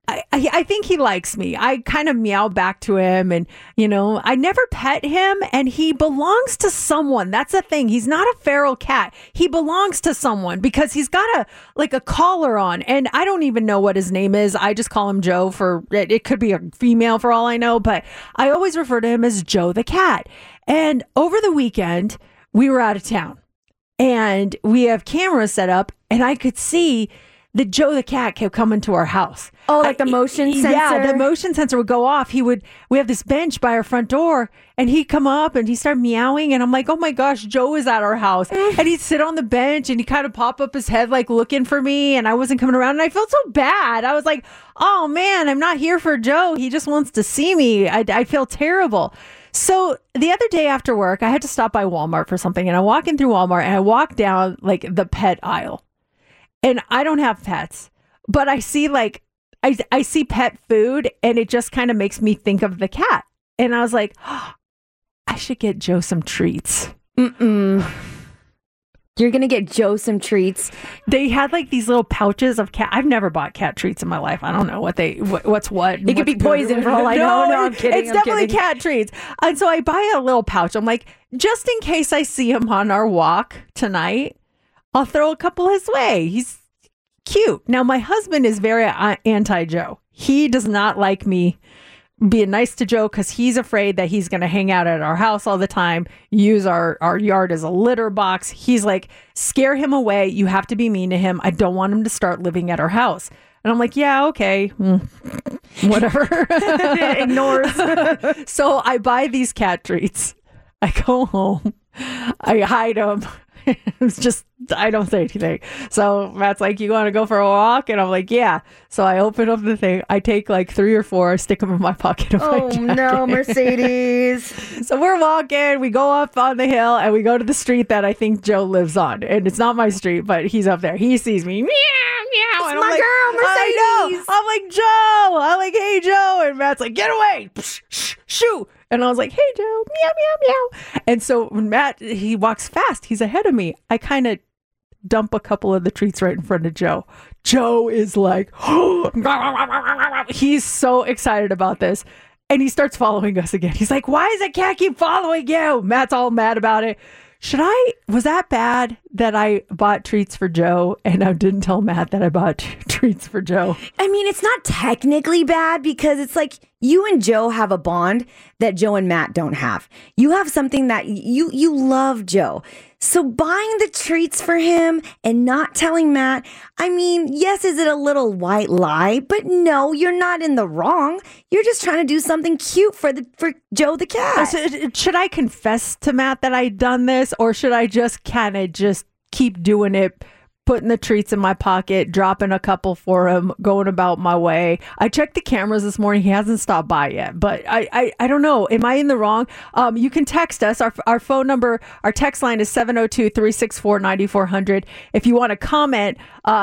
I think he likes me. I kind of meow back to him, and, you know, I never pet him, and he belongs to someone. That's the thing. He's not a feral cat. He belongs to someone because he's got a collar on, and I don't even know what his name is. I just call him Joe it could be a female for all I know, but I always refer to him as Joe the cat. And over the weekend, we were out of town, and we have cameras set up, and I could see that Joe the cat kept coming to our house. Oh, like the motion sensor? Yeah, the motion sensor would go off. We have this bench by our front door, and he'd come up and he'd start meowing, and I'm like, oh my gosh, Joe is at our house. And he'd sit on the bench and he'd kind of pop up his head like looking for me, and I wasn't coming around, and I felt so bad. I was like, oh man, I'm not here for Joe. He just wants to see me. I feel terrible. So the other day after work, I had to stop by Walmart for something, and I walk in through Walmart and I walk down like the pet aisle. And I don't have pets, but I see I see pet food, and it just kind of makes me think of the cat. And I was like, oh, I should get Joe some treats. You're going to get Joe some treats. They had like these little pouches of cat. I've never bought cat treats in my life. I don't know what's what. It could be poison for all I know. No, I'm kidding. It's definitely cat treats. And so I buy a little pouch. I'm like, just in case I see him on our walk tonight, I'll throw a couple his way. He's cute. Now, my husband is very anti-Joe. He does not like me being nice to Joe because he's afraid that he's going to hang out at our house all the time, use our yard as a litter box. He's like, scare him away. You have to be mean to him. I don't want him to start living at our house. And I'm like, yeah, okay, whatever. Ignores. So I buy these cat treats. I go home. I hide them. It's just, I don't say anything. So Matt's like, you want to go for a walk? And I'm like, yeah. So I open up the thing. I take like 3 or 4, I stick them in my pocket of my jacket. No, Mercedes. So we're walking. We go up on the hill and we go to the street that I think Joe lives on. And it's not my street, but he's up there. He sees me. Meow, meow. It's and my I'm like, girl, Mercedes. I know. I'm like, Joe. I'm like, hey, Joe. And Matt's like, get away. Shoo. And I was like, hey, Joe, meow, meow, meow. And so when Matt, he walks fast, he's ahead of me. I kind of dump a couple of the treats right in front of Joe. Joe is like, he's so excited about this. And he starts following us again. He's like, why does the cat keep following you? Matt's all mad about it. Was that bad that I bought treats for Joe and I didn't tell Matt that I bought treats for Joe? I mean, it's not technically bad because it's like you and Joe have a bond that Joe and Matt don't have. You have something that you love Joe. So buying the treats for him and not telling Matt, I mean, yes, is it a little white lie? But no, you're not in the wrong. You're just trying to do something cute for Joe the cat. So, should I confess to Matt that I'd done this, or should I just kind of just keep doing it, putting the treats in my pocket, dropping a couple for him, going about my way? I checked the cameras this morning. He hasn't stopped by yet, but I don't know. Am I in the wrong? You can text us. Our phone number, our text line is 702-364-9400. If you want to comment,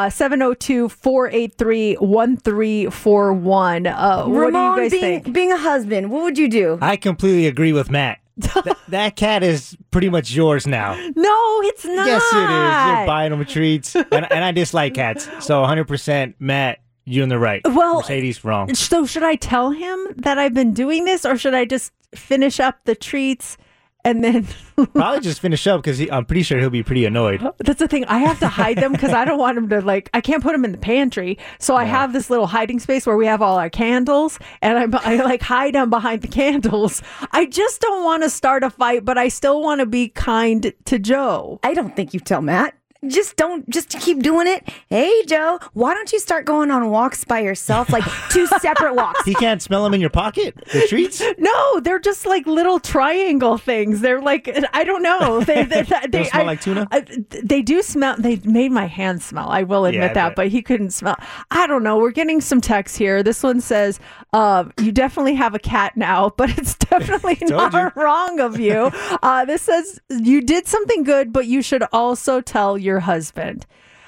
702-483-1341. What do you guys think? Being a husband, what would you do? I completely agree with Matt. That cat is pretty much yours now. No, it's not. Yes, it is. You're buying them treats. And I dislike cats. So 100% Matt, you're in the right. Well, Mercedes wrong. So should I tell him that I've been doing this, or should I just finish up the treats and then... Probably just finish up because I'm pretty sure he'll be pretty annoyed. That's the thing. I have to hide them because I don't want him to, I can't put them in the pantry. So I have this little hiding space where we have all our candles, and I hide them behind the candles. I just don't want to start a fight, but I still want to be kind to Joe. I don't think you tell Matt. Just keep doing it. Hey, Joe, why don't you start going on walks by yourself, like 2 separate walks? He can't smell them in your pocket, the treats? No, they're just like little triangle things. They're like, I don't know. They smell like tuna? They do smell. They made my hand smell. I will admit that, but he couldn't smell. I don't know. We're getting some texts here. This one says, you definitely have a cat now, but it's definitely not wrong of you. This says, you did something good, but you should also tell your husband.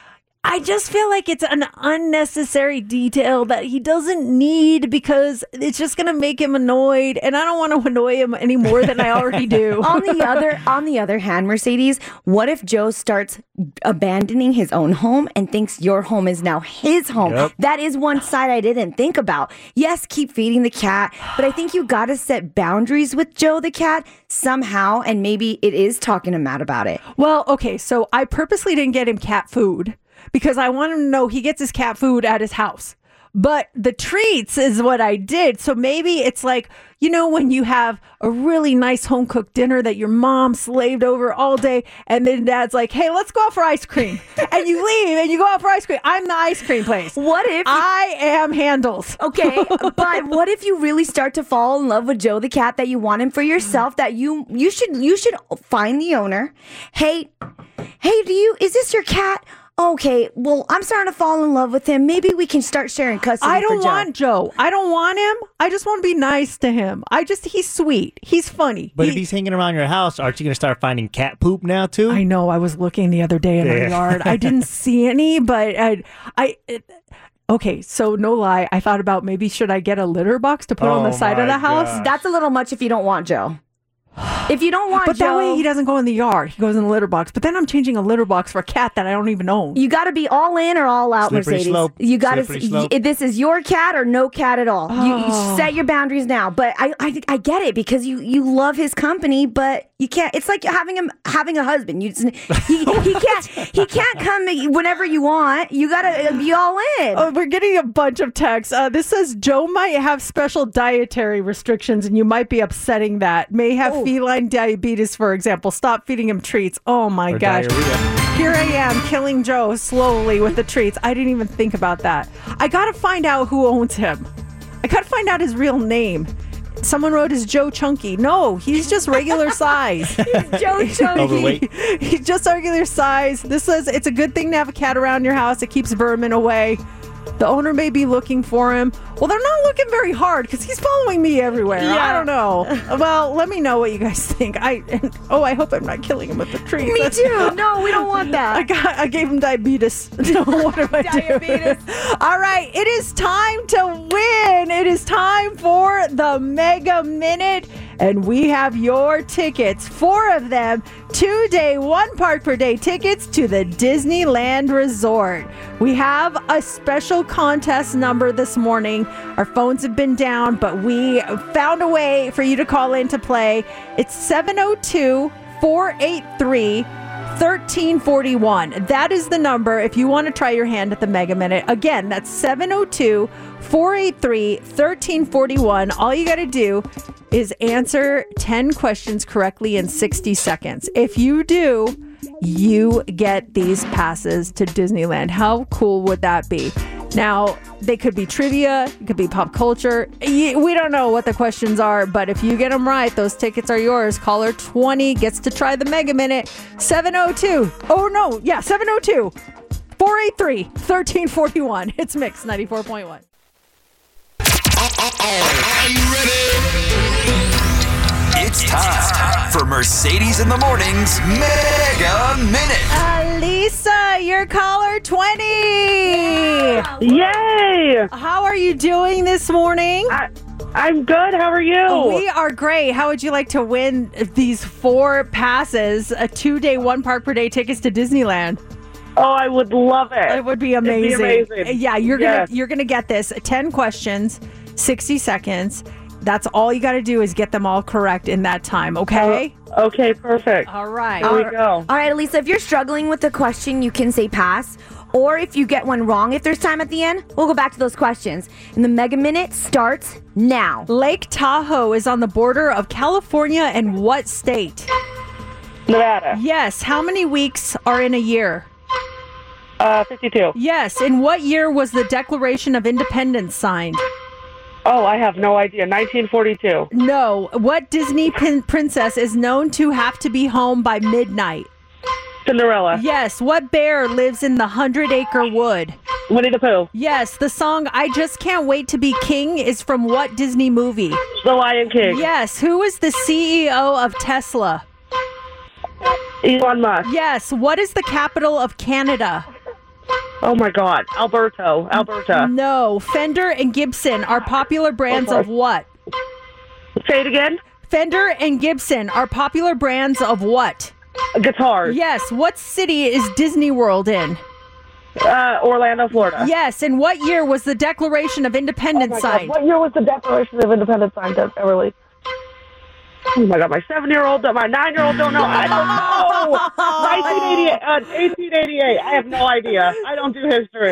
I just feel like it's an unnecessary detail that he doesn't need because it's just going to make him annoyed, and I don't want to annoy him any more than I already do. On the other hand, Mercedes, what if Joe starts abandoning his own home and thinks your home is now his home? Yep. That is one side I didn't think about. Yes, keep feeding the cat, but I think you got to set boundaries with Joe the cat somehow, and maybe it is talking to Matt about it. Well, okay, so I purposely didn't get him cat food because I want him to know he gets his cat food at his house. But the treats is what I did. So maybe it's like, when you have a really nice home cooked dinner that your mom slaved over all day, and then dad's like, hey, let's go out for ice cream. And you leave and you go out for ice cream. I'm the ice cream place. What if I am Handles? Okay, but what if you really start to fall in love with Joe the cat, that you want him for yourself, that you should find the owner. Hey, is this your cat? Okay, well, I'm starting to fall in love with him. Maybe we can start sharing custody for Joe. I don't want Joe. I don't want him. I just want to be nice to him. He's sweet. He's funny. But if he's hanging around your house, aren't you going to start finding cat poop now, too? I know. I was looking the other day in our yard. I didn't see any, but okay, so no lie. I thought about maybe should I get a litter box to put on the side of the house? Gosh. That's a little much if you don't want Joe. If you don't want But Joe, that way he doesn't go in the yard. He goes in the litter box. But then I'm changing a litter box for a cat that I don't even own. You got to be all in or all out, Slippery Mercedes. slope. You got to. This is your cat or no cat at all. You set your boundaries now. But I get it because you love his company, but you can't. It's like having a husband. He can't come whenever you want. You got to be all in. Oh, we're getting a bunch of texts. This says Joe might have special dietary restrictions, and you might be upsetting that. May have feline diabetes, for example. Stop feeding him treats. Oh my gosh. Diarrhea. Here I am killing Joe slowly with the treats. I didn't even think about that. I got to find out who owns him. I got to find out his real name. Someone wrote his Joe Chunky. No, he's just regular size. He's Joe Chunky. Overweight. He's just regular size. This says it's a good thing to have a cat around your house. It keeps vermin away. The owner may be looking for him. Well, they're not looking very hard because he's following me everywhere. Yeah. I don't know. Well, let me know what you guys think. I hope I'm not killing him with the treats. Me too. No, we don't want that. I gave him diabetes. No, what do I do? All right, it is time to win. It is time for the Mega Minute. And we have your tickets, 4 of them, 2-day, 1 park per day tickets to the Disneyland Resort. We have a special contest number this morning. Our phones have been down, but we found a way for you to call in to play. It's 702-483-1341. That is the number if you want to try your hand at the Mega Minute. Again, that's 702-483-1341. All you got to do is answer 10 questions correctly in 60 seconds. If you do, you get these passes to Disneyland. How cool would that be? Now, they could be trivia, it could be pop culture. We don't know what the questions are, but if you get them right, those tickets are yours. Caller 20 gets to try the Mega Minute. 702-483-1341. It's Mix 94.1. Are you ready? It's time for Mercedes in the Morning's Mega Minute. Lisa, you're caller 20. Yay! How are you doing this morning? I'm good. How are you? We are great. How would you like to win these 4 passes, a 2-day, 1 park per day tickets to Disneyland? Oh, I would love it. It would be amazing. It'd be amazing. Yeah, you're gonna get this. 10 questions, 60 seconds. That's all you got to do is get them all correct in that time, okay? Okay, perfect. All right. Here we go. All right, Elisa, if you're struggling with the question, you can say pass. Or if you get one wrong, if there's time at the end, we'll go back to those questions. And the Mega Minute starts now. Lake Tahoe is on the border of California and what state? Nevada. Yes. How many weeks are in a year? 52. Yes. In what year was the Declaration of Independence signed? Oh, I have no idea. 1942. No. What Disney princess is known to have to be home by midnight? Cinderella. Yes. What bear lives in the 100-acre wood? Winnie the Pooh. Yes. The song I Just Can't Wait to Be King is from what Disney movie? The Lion King. Yes. Who is the CEO of Tesla? Elon Musk. Yes. What is the capital of Canada? Oh my God. Alberta. No. Fender and Gibson are popular brands of what? Say it again. Fender and Gibson are popular brands of what? Guitars. Yes. What city is Disney World in? Orlando, Florida. Yes. In what year was the Declaration of Independence signed? What year was the Declaration of Independence signed, Everly? Oh my God, my 9-year-old don't know. I don't know. 1888. I have no idea. I don't do history.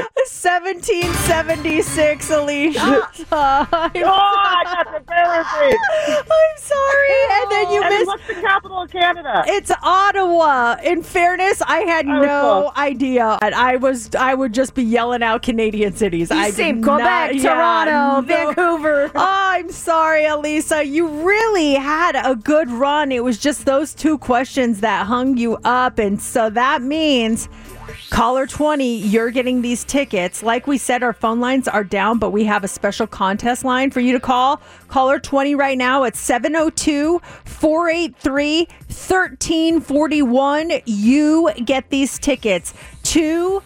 1776, Alicia. That's embarrassing. I'm sorry. And then you missed. What's the capital of Canada? It's Ottawa. In fairness, I had no idea. And I would just be yelling out Canadian cities. Quebec, Toronto, Vancouver. Oh, I'm sorry, Elisa. You really had a good run. It was just those 2 questions that hung you up. And so that means caller 20, you're getting these tickets. Like we said, our phone lines are down, but we have a special contest line for you to call. Caller 20 right now at 702-483-1341. You get these tickets. 4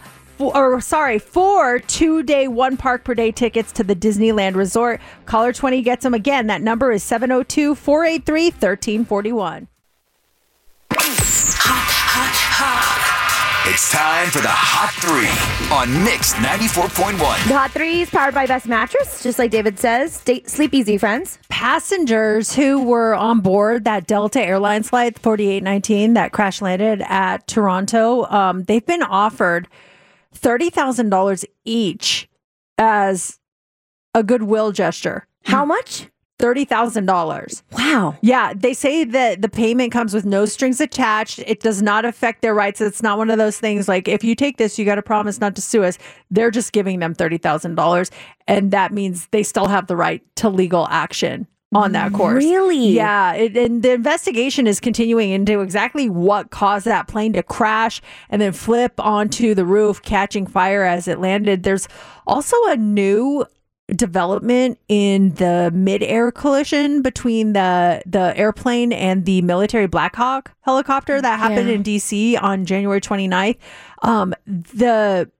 2-day, 1 park per day tickets to the Disneyland Resort. Caller 20 gets them again. That number is 702-483-1341. It's time for the Hot 3 on Mix 94.1. The Hot 3 is powered by Best Mattress, just like David says. Sleep easy, friends. Passengers who were on board that Delta Airlines flight 4819 that crash landed at Toronto, they've been offered $30,000 each as a goodwill gesture. How much? $30,000. Wow. Yeah, they say that the payment comes with no strings attached. It does not affect their rights. It's not one of those things like, if you take this, you got to promise not to sue us. They're just giving them $30,000. And that means they still have the right to legal action on that course. Really? Yeah. And the investigation is continuing into exactly what caused that plane to crash and then flip onto the roof, catching fire as it landed. There's also a new development in the mid-air collision between the airplane and the military Black Hawk helicopter that happened in DC on January 29th. The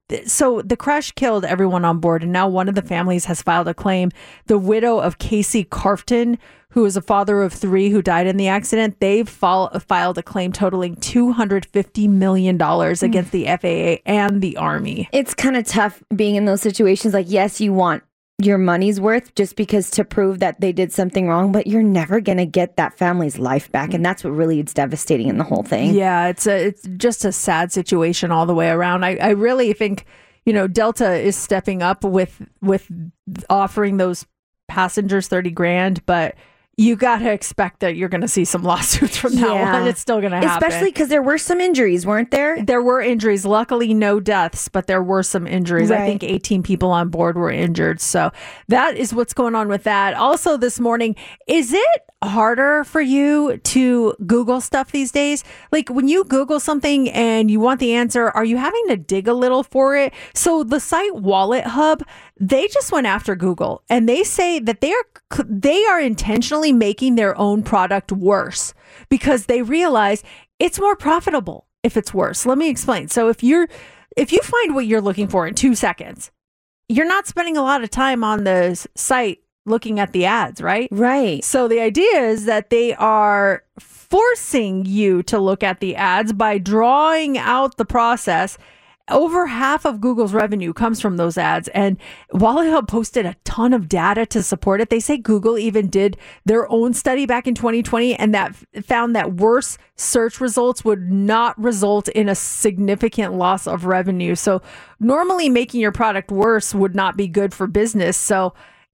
So the crash killed everyone on board, and now one of the families has filed a claim. The widow of Casey Carfton, who is a father of 3 who died in the accident, they've filed a claim totaling $250 million against the FAA and the Army. It's kind of tough being in those situations. Like, yes, you want your money's worth just because to prove that they did something wrong, but you're never going to get that family's life back. And that's what really is devastating in the whole thing. Yeah, it's just a sad situation all the way around. I really think, Delta is stepping up with offering those passengers $30,000, but you got to expect that you're going to see some lawsuits from that one. It's still going to happen. Especially because there were some injuries, weren't there? There were injuries. Luckily, no deaths, but there were some injuries. Right. I think 18 people on board were injured. So that is what's going on with that. Also this morning, is it harder for you to Google stuff these days? Like when you Google something and you want the answer, are you having to dig a little for it? So the site Wallet Hub, they just went after Google and they say that they are intentionally making their own product worse because they realize it's more profitable if it's worse. Let me explain. So if you find what you're looking for in 2 seconds, you're not spending a lot of time on the site looking at the ads, right? Right. So the idea is that they are forcing you to look at the ads by drawing out the process. Over half of Google's revenue comes from those ads, and Wallet Hub posted a ton of data to support it. They say Google even did their own study back in 2020 and that found that worse search results would not result in a significant loss of revenue. So normally making your product worse would not be good for business. So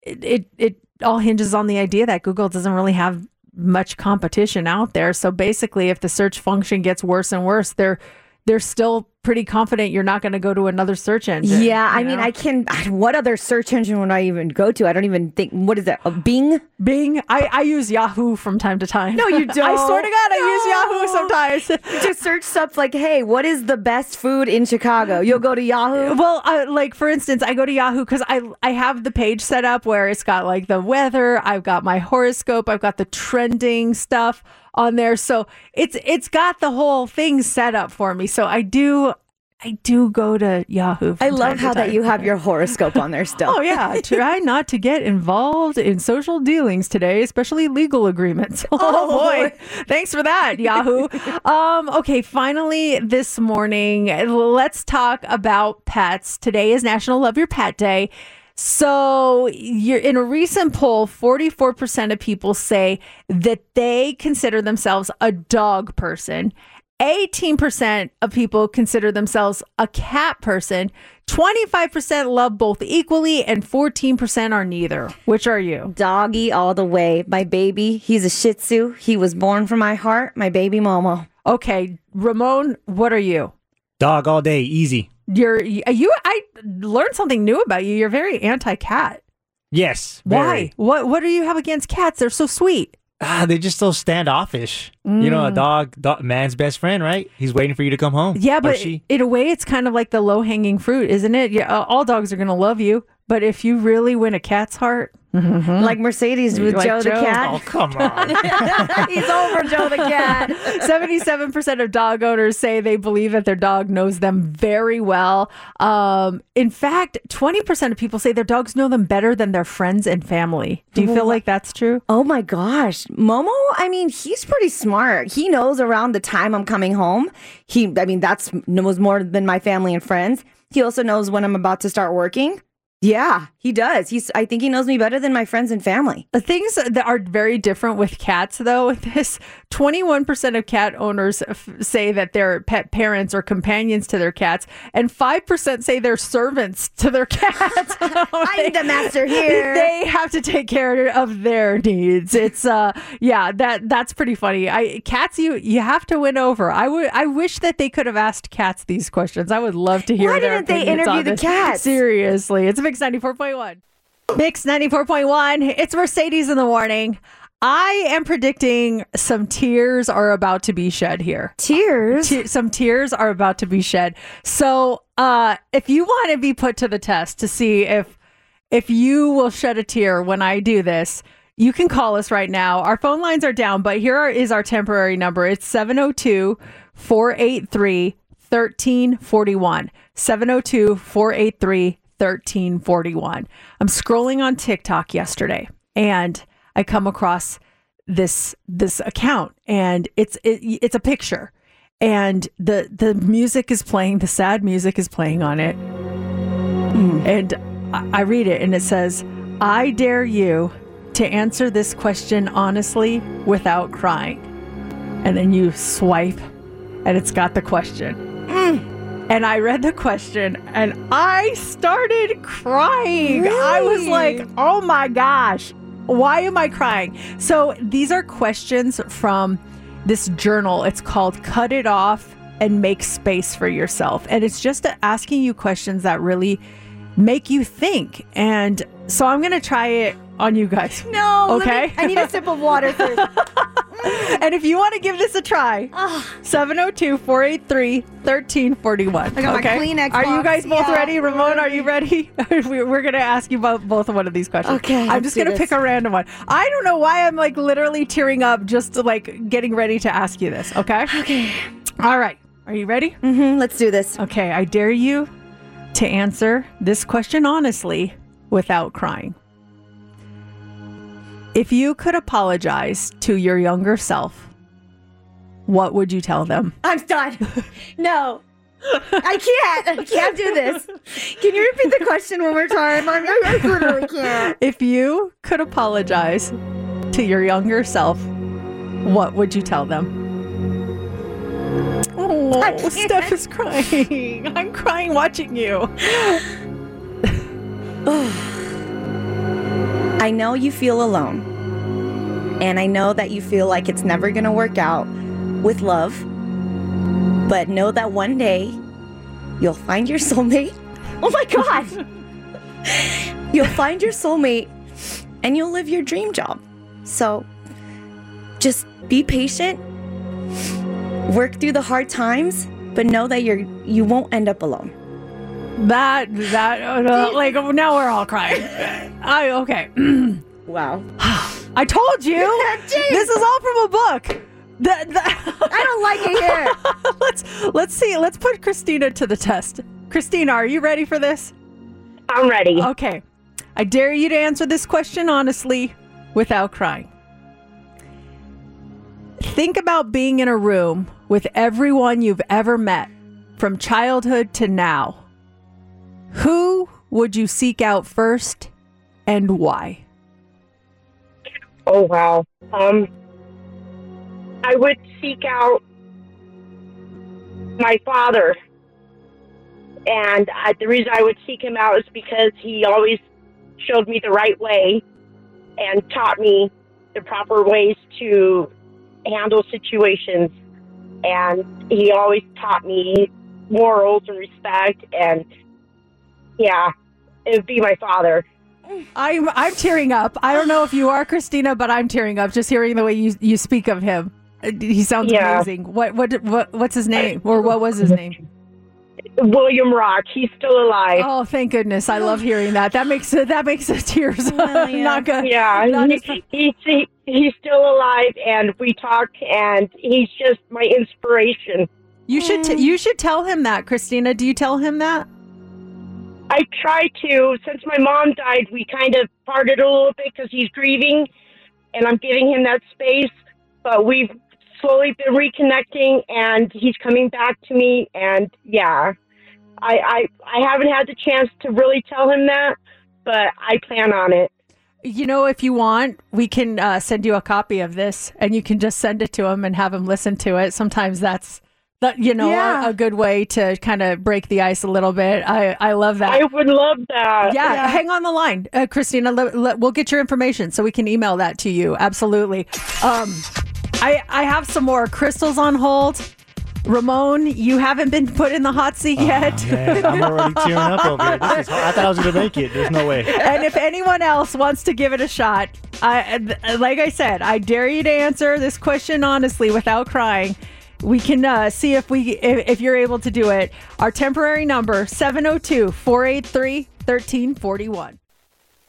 it all hinges on the idea that Google doesn't really have much competition out there. So basically, if the search function gets worse and worse, they're still pretty confident you're not going to go to another search engine. Yeah, I mean, what other search engine would I even go to? I don't even think, what is that, Bing? Bing? I use Yahoo from time to time. No, you don't. I swear to God, I use Yahoo sometimes. You just search stuff like, hey, what is the best food in Chicago? You'll go to Yahoo? Well, like, for instance, I go to Yahoo because I have the page set up where it's got, like, the weather, I've got my horoscope, I've got the trending stuff on there. So it's got the whole thing set up for me. So I do go to Yahoo. I love how that you have your horoscope on there still. Oh yeah, try not to get involved in social dealings today, especially legal agreements. Oh boy, thanks for that, Yahoo. Okay, finally this morning, let's talk about pets. Today is National Love Your Pet Day. So you're in a recent poll, 44% of people say that they consider themselves a dog person. 18% of people consider themselves a cat person. 25% love both equally, and 14% are neither. Which are you? Doggy all the way. My baby, he's a Shih Tzu. He was born from my heart. My baby Momo. Okay, Ramon, what are you? Dog all day, easy. I learned something new about you. You're very anti-cat. Yes. Why? What do you have against cats? They're so sweet. They're just so standoffish. You know, a dog, man's best friend, right? He's waiting for you to come home. Yeah, but in a way, it's kind of like the low-hanging fruit, isn't it? Yeah, all dogs are going to love you, but if you really win a cat's heart, like Mercedes with like Joe the cat. Oh, come on. He's over Joe the cat. 77% of dog owners say they believe that their dog knows them very well. In fact, 20% of people say their dogs know them better than their friends and family. Do you feel like that's true? Oh my gosh. Momo, I mean, he's pretty smart. He knows around the time I'm coming home. That's knows more than my family and friends. He also knows when I'm about to start working. Yeah, he does. I think he knows me better than my friends and family. The things that are very different with cats, though, with this, 21% of cat owners say that they're pet parents or companions to their cats, and 5% say they're servants to their cats. I'm the master here. They have to take care of their needs. It's that's pretty funny. Cats, you have to win over. I wish that they could have asked cats these questions. I would love to hear. Why didn't they interview the cats? Seriously, it's Mix 94.1. Mix 94.1. It's Mercedes in the morning. I am predicting some tears are about to be shed here. Tears? Some tears are about to be shed. So if you want to be put to the test to see if you will shed a tear when I do this, you can call us right now. Our phone lines are down, but here is our temporary number. It's 702-483 1341. 702-483-1341. I'm scrolling on TikTok yesterday and I come across this account, and it's a picture, and the music is playing, the sad music is playing on it. And I read it and it says, "I dare you to answer this question honestly without crying." And then you swipe and it's got the question. And I read the question and I started crying. Really? I was like, oh my gosh, why am I crying? So these are questions from this journal. It's called Cut It Off and Make Space for Yourself. And it's just asking you questions that really make you think. And so I'm going to try it on you guys. No. Okay. I need a sip of water first. And if you want to give this a try, 702-483-1341. I got my Kleenex Are you guys box. both Yeah. ready? Ramon, are you ready? We're going to ask you both one of these questions. Okay, I'm let's just do going to this. pick a random one. I don't know why I'm like literally tearing up just to, like getting ready to ask you this. Okay. Okay. All right. Are you ready? Let's do this. Okay. I dare you to answer this question honestly without crying. If you could apologize to your younger self, what would you tell them? I'm done. No. I can't do this. Can you repeat the question one more time? I literally can't. If you could apologize to your younger self, what would you tell them? Oh, Steph is crying. I'm crying watching you. I know you feel alone. And I know that you feel like it's never going to work out with love. But know that one day you'll find your soulmate. Oh my God. You'll find your soulmate and you'll live your dream job. So just be patient. Work through the hard times, but know that you won't end up alone. Like now we're all crying. Okay. Wow. I told you. This is all from a book. I don't like it here. Let's see. Let's put Christina to the test. Christina, are you ready for this? I'm ready. Okay. I dare you to answer this question honestly without crying. Think about being in a room with everyone you've ever met from childhood to now. Who would you seek out first and why? Oh, wow. I would seek out my father. And the reason I would seek him out is because he always showed me the right way and taught me the proper ways to handle situations. And he always taught me morals and respect. And yeah, it would be my father. I'm tearing up. I don't know if you are, Christina, but I'm tearing up just hearing the way you speak of him. He sounds amazing. What's his name, or what was his name? William Rock. He's still alive. Oh, thank goodness! I love hearing that. That makes the tears not good. Yeah, he's still alive, and we talk, and he's just my inspiration. You should tell him that, Christina. Do you tell him that? I try to. Since my mom died, we kind of parted a little bit because he's grieving, and I'm giving him that space. But we've slowly been reconnecting, and he's coming back to me. And yeah, I haven't had the chance to really tell him that, but I plan on it. You know, if you want, we can send you a copy of this, and you can just send it to him and have him listen to it. Sometimes that's a good way to kind of break the ice a little bit. I love that. I would love that. Yeah. Hang on the line, Christina. We'll get your information so we can email that to you. Absolutely. I have some more crystals on hold. Ramon, you haven't been put in the hot seat yet. Man, I'm already tearing up over here. I thought I was going to make it. There's no way. And if anyone else wants to give it a shot, like I said, I dare you to answer this question honestly without crying. We can see if you're able to do it. Our temporary number, 702-483-1341.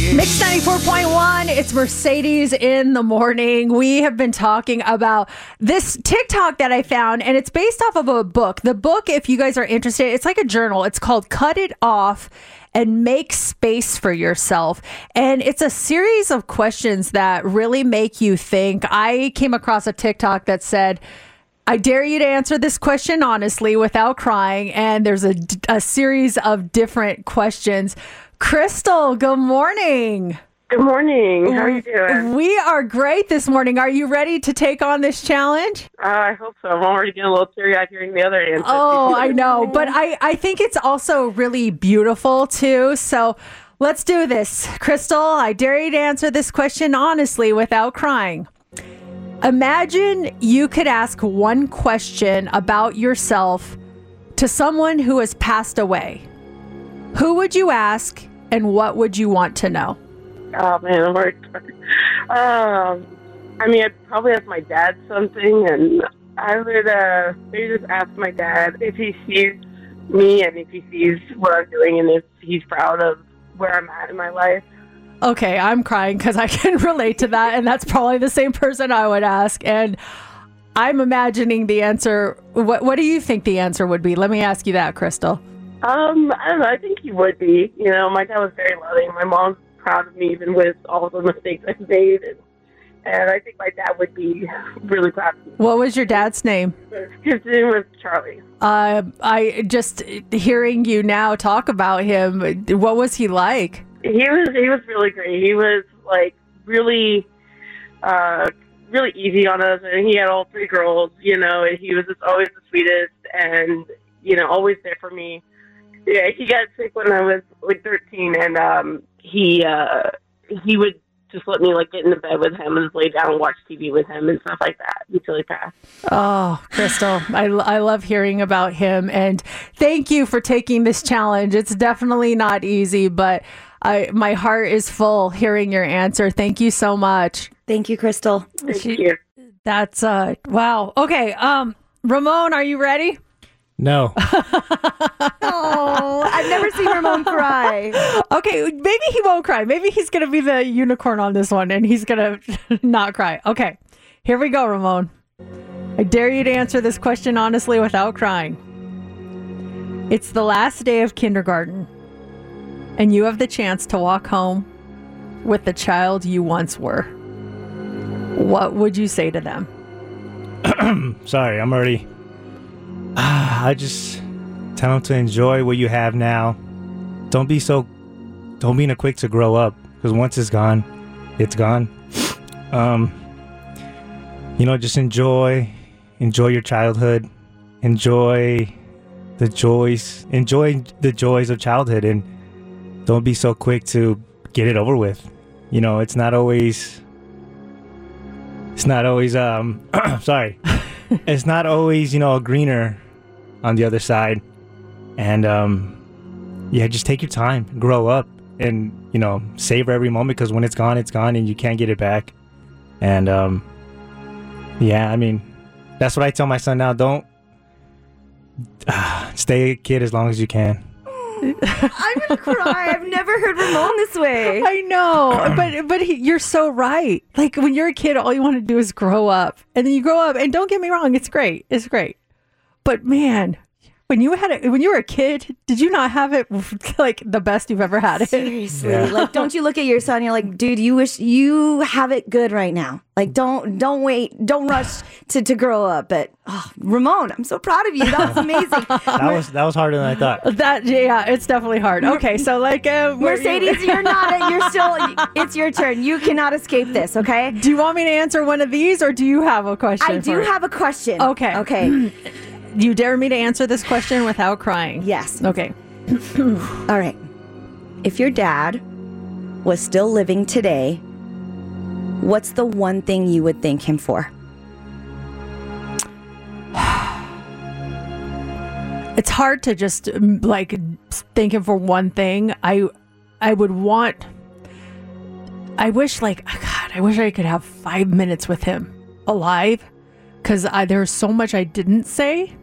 Mix 94.1, it's Mercedes in the morning. We have been talking about this TikTok that I found, and it's based off of a book. The book, if you guys are interested, it's like a journal. It's called Cut It Off and Make Space for Yourself. And it's a series of questions that really make you think. I came across a TikTok that said, I dare you to answer this question honestly without crying. And there's a series of different questions. Crystal, good morning. Good morning. How are you doing? We are great this morning. Are you ready to take on this challenge? I hope so. I'm already getting a little teary-eyed hearing the other answer. Oh, I know. But I think it's also really beautiful, too. So let's do this. Crystal, I dare you to answer this question honestly without crying. Imagine you could ask one question about yourself to someone who has passed away. Who would you ask? And what would you want to know? Oh, man, I'm already I mean, I'd probably ask my dad something, and I would maybe just ask my dad if he sees me and if he sees what I'm doing and if he's proud of where I'm at in my life. Okay, I'm crying because I can relate to that, and that's probably the same person I would ask. And I'm imagining the answer. What do you think the answer would be? Let me ask you that, Crystal. I don't know. I think he would be. You know, my dad was very loving. My mom's proud of me, even with all the mistakes I've made. And I think my dad would be really proud of me. What was your dad's name? His name was Charlie. I just hearing you now talk about him. What was he like? He was really great. He was like really easy on us, and he had all three girls. You know, and he was just always the sweetest, and you know, always there for me. Yeah, he got sick when I was like 13, and he would just let me like get into bed with him and just lay down and watch TV with him and stuff like that until he passed. Oh, Crystal, I love hearing about him, and thank you for taking this challenge. It's definitely not easy, but my heart is full hearing your answer. Thank you so much. Thank you, Crystal. Thank you. That's wow. Okay, Ramon, are you ready? No. Oh, I've never seen Ramon cry. Okay, maybe he won't cry. Maybe he's going to be the unicorn on this one and he's going to not cry. Okay, here we go, Ramon. I dare you to answer this question honestly without crying. It's the last day of kindergarten and you have the chance to walk home with the child you once were. What would you say to them? Sorry, I'm already... I just tell them to enjoy what you have now. Don't be in a quick to grow up, because once it's gone, it's gone. You know, just enjoy your childhood, enjoy the joys of childhood, and don't be so quick to get it over with. You know, it's not always sorry. It's not always, you know, greener on the other side. And yeah, just take your time, grow up, and, you know, savor every moment, because when it's gone and you can't get it back. And yeah, I mean, that's what I tell my son now. Don't stay a kid as long as you can. I'm gonna cry. I've never heard Ramon this way. I know, but you're so right. Like when you're a kid, all you want to do is grow up, and then you grow up. And don't get me wrong, it's great. It's great. But man, when you were a kid, did you not have it like the best you've ever had it? Seriously, yeah. Like, don't you look at your son? You're like, dude, you wish you have it good right now. Like, don't wait, don't rush to grow up. But Ramon, I'm so proud of you. That was amazing. that was harder than I thought. Yeah, it's definitely hard. Okay, so like Mercedes, it's your turn. You cannot escape this. Okay. Do you want me to answer one of these, or do you have a question? I do have a question. Okay. You dare me to answer this question without crying? Yes. Okay. All right. If your dad was still living today, what's the one thing you would thank him for? It's hard to just like thank him for one thing. I wish I could have 5 minutes with him alive, because there's so much I didn't say.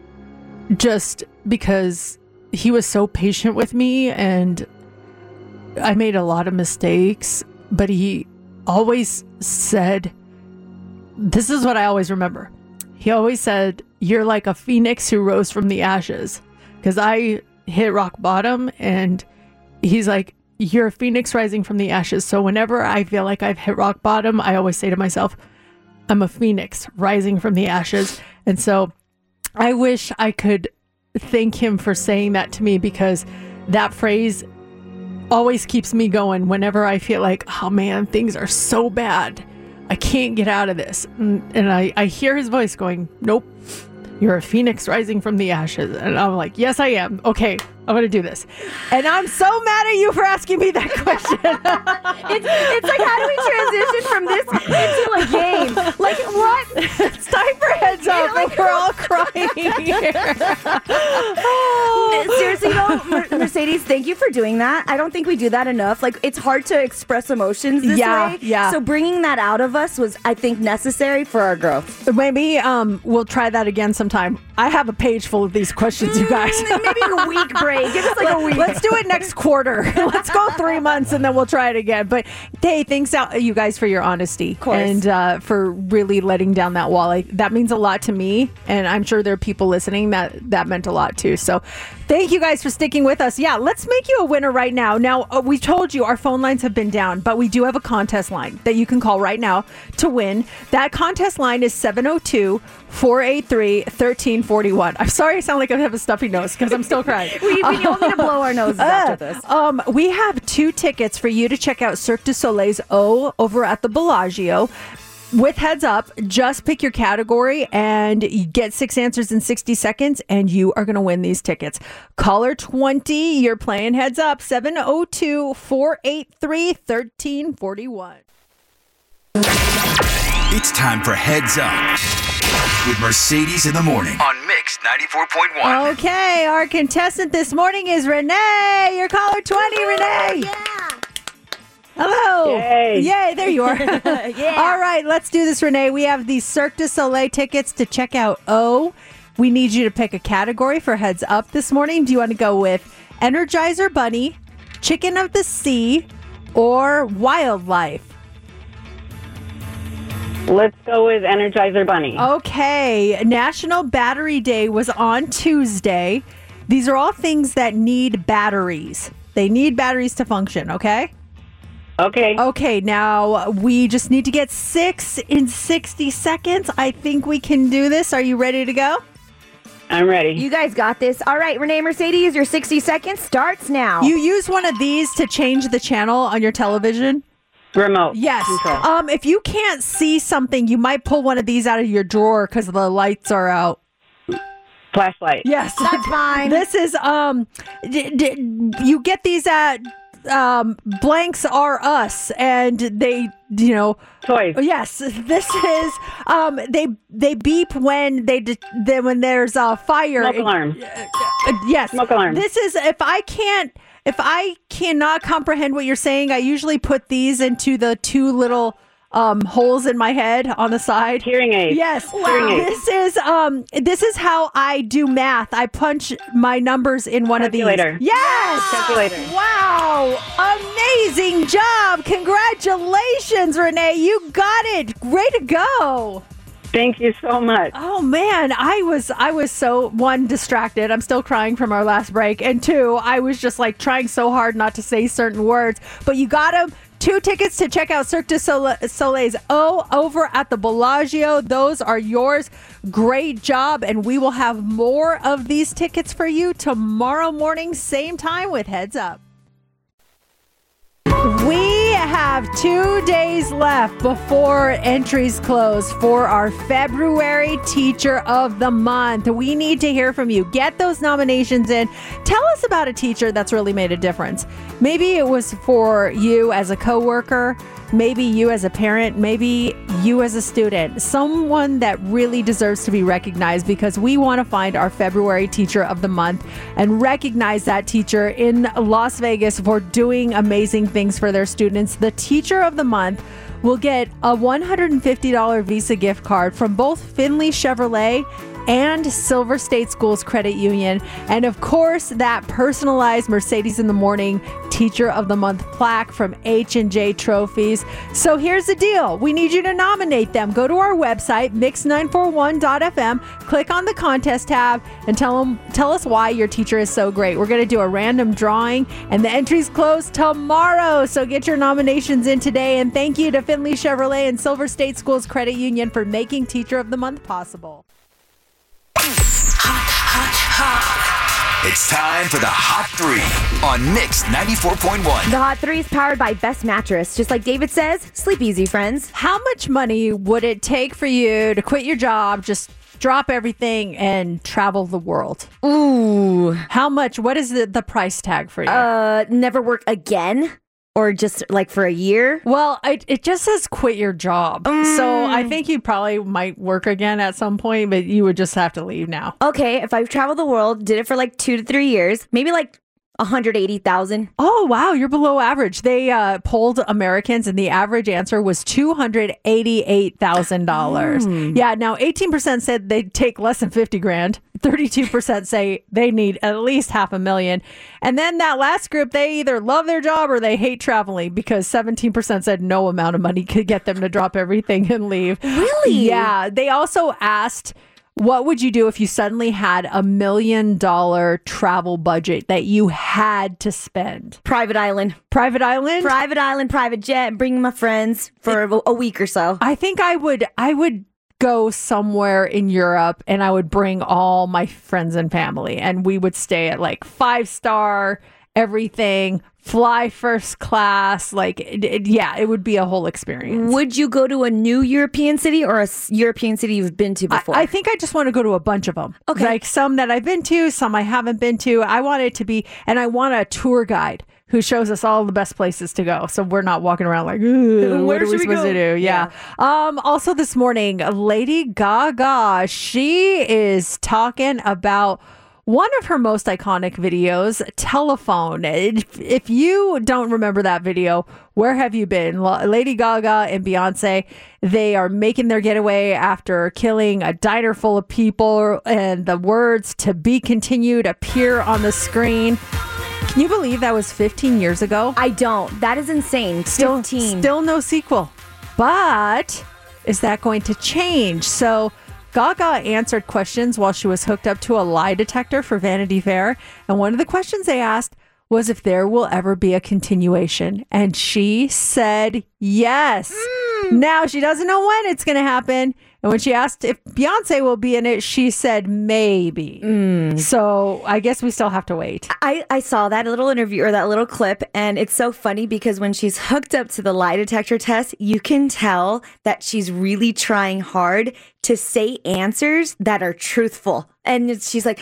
Just because he was so patient with me, and I made a lot of mistakes, but he always said, this is what I always remember. He always said, you're like a phoenix who rose from the ashes. Because I hit rock bottom, and he's like, you're a phoenix rising from the ashes. So whenever I feel like I've hit rock bottom, I always say to myself, I'm a phoenix rising from the ashes. And so I wish I could thank him for saying that to me, because that phrase always keeps me going whenever I feel like, oh man, things are so bad. I can't get out of this. And I hear his voice going, nope, you're a phoenix rising from the ashes. And I'm like, yes, I am. Okay, I'm going to do this. And I'm so mad at you for asking me that question. It's like, how do we transition from this into a game? Like, what? It's time for Heads Up, and we're all crying here. Seriously, Mercedes, thank you for doing that. I don't think we do that enough. Like, it's hard to express emotions this way. Yeah. So bringing that out of us was, I think, necessary for our growth. Maybe we'll try that again sometime. I have a page full of these questions, you guys. Maybe a week break. Give us like a week. Let's do it next quarter. Let's go 3 months and then we'll try it again. But hey, thanks out you guys for your honesty. Of course. And for really letting down that wall. That means a lot to me. And I'm sure there are people listening that meant a lot too. So thank you guys for sticking with us. Yeah, let's make you a winner right now. Now, we told you our phone lines have been down, but we do have a contest line that you can call right now to win. That contest line is 702-483-1341. I'm sorry I sound like I have a stuffy nose because I'm still crying. We all need to blow our noses after this. We have 2 tickets for you to check out Cirque du Soleil's O over at the Bellagio. With Heads Up, just pick your category and you get 6 answers in 60 seconds and you are going to win these tickets. Caller 20, you're playing Heads Up, 702-483-1341. It's time for Heads Up with Mercedes in the Morning on Mix 94.1. Okay, our contestant this morning is Renee. You're caller 20, Renee. Yeah. Hello. Yay, there you are. Yeah. All right, let's do this, Renee. We have the Cirque du Soleil tickets to check out O. We need you to pick a category for Heads Up this morning. Do you want to go with Energizer Bunny, Chicken of the Sea, or Wildlife? Let's go with Energizer Bunny. Okay. National Battery Day was on Tuesday. These are all things that need batteries. They need batteries to function, okay? Okay, now we just need to get 6 in 60 seconds. I think we can do this. Are you ready to go? I'm ready. You guys got this. All right, Renee Mercedes, your 60 seconds starts now. You use one of these to change the channel on your television? Remote. Yes. Control. If you can't see something, you might pull one of these out of your drawer because the lights are out. Flashlight. Yes. That's fine. This is, you get these at... Blanks Are Us, and they, toys. Yes, this is they beep when when there's a fire. Smoke alarm. Yes, smoke alarm. This is if I cannot comprehend what you're saying, I usually put these into the 2 little holes in my head on the side. Hearing aid. Yes. Wow. Hearing aid. This is how I do math. I punch my numbers in one of these. Yes. Calculator. Wow. Amazing job. Congratulations, Renee. You got it. Way to go. Thank you so much. Oh man, I was so, 1, distracted. I'm still crying from our last break, and 2, I was just like trying so hard not to say certain words, but you got them. 2 tickets to check out Cirque du Soleil's O over at the Bellagio. Those are yours. Great job. And we will have more of these tickets for you tomorrow morning, same time with Heads Up. We have 2 days left before entries close for our February Teacher of the Month. We need to hear from you. Get those nominations in. Tell us about a teacher that's really made a difference. Maybe it was for you as a coworker, maybe you as a parent, maybe you as a student, someone that really deserves to be recognized, because we want to find our February Teacher of the Month and recognize that teacher in Las Vegas for doing amazing things for their students. The Teacher of the Month will get a $150 Visa gift card from both Findlay Chevrolet and Silver State Schools Credit Union. And of course, that personalized Mercedes in the Morning Teacher of the Month plaque from H&J Trophies. So here's the deal. We need you to nominate them. Go to our website, mix941.fm, click on the contest tab, and tell us why your teacher is so great. We're going to do a random drawing, and the entries close tomorrow. So get your nominations in today. And thank you to Findlay Chevrolet and Silver State Schools Credit Union for making Teacher of the Month possible. It's time for the Hot 3 on Mix 94.1. The Hot 3 is powered by Best Mattress. Just like David says, sleep easy, friends. How much money would it take for you to quit your job, just drop everything and travel the world? Ooh. How much? What is the price tag for you? Never work again? Or just like for a year? Well, it just says quit your job. So I think you probably might work again at some point, but you would just have to leave now. Okay, if I traveled the world, did it for like 2 to 3 years, maybe like 180,000. Oh, wow. You're below average. They polled Americans and the average answer was $288,000. Yeah. Now 18% said they'd take less than 50 grand. 32% say they need at least $500,000. And then that last group, they either love their job or they hate traveling because 17% said no amount of money could get them to drop everything and leave. Really? Yeah. They also asked, what would you do if you suddenly had $1 million travel budget that you had to spend? Private island. Private island? Private island, private jet, bring my friends for a week or so. I think I would go somewhere in Europe and I would bring all my friends and family and we would stay at like 5-star everything, fly first class, like it would be a whole experience. Would you go to a new European city or a European city you've been to before? I think I just want to go to a bunch of them. Okay. Like some that I've been to, some I haven't been to. I want it to be, and I want a tour guide who shows us all the best places to go. So we're not walking around like, what are we supposed to do? Yeah. Also this morning, Lady Gaga, she is talking about one of her most iconic videos, Telephone. If you don't remember that video, where have you been? Lady Gaga and Beyonce, they are making their getaway after killing a diner full of people, and the words "to be continued" appear on the screen. Can you believe that was 15 years ago? I don't. That is insane. 15. Still no sequel. But is that going to change? So Gaga answered questions while she was hooked up to a lie detector for Vanity Fair. And one of the questions they asked was if there will ever be a continuation. And she said yes. Now, she doesn't know when it's going to happen. And when she asked if Beyonce will be in it, she said maybe. So I guess we still have to wait. I saw that little interview or that little clip, and it's so funny because when she's hooked up to the lie detector test, you can tell that she's really trying hard to say answers that are truthful. And she's like,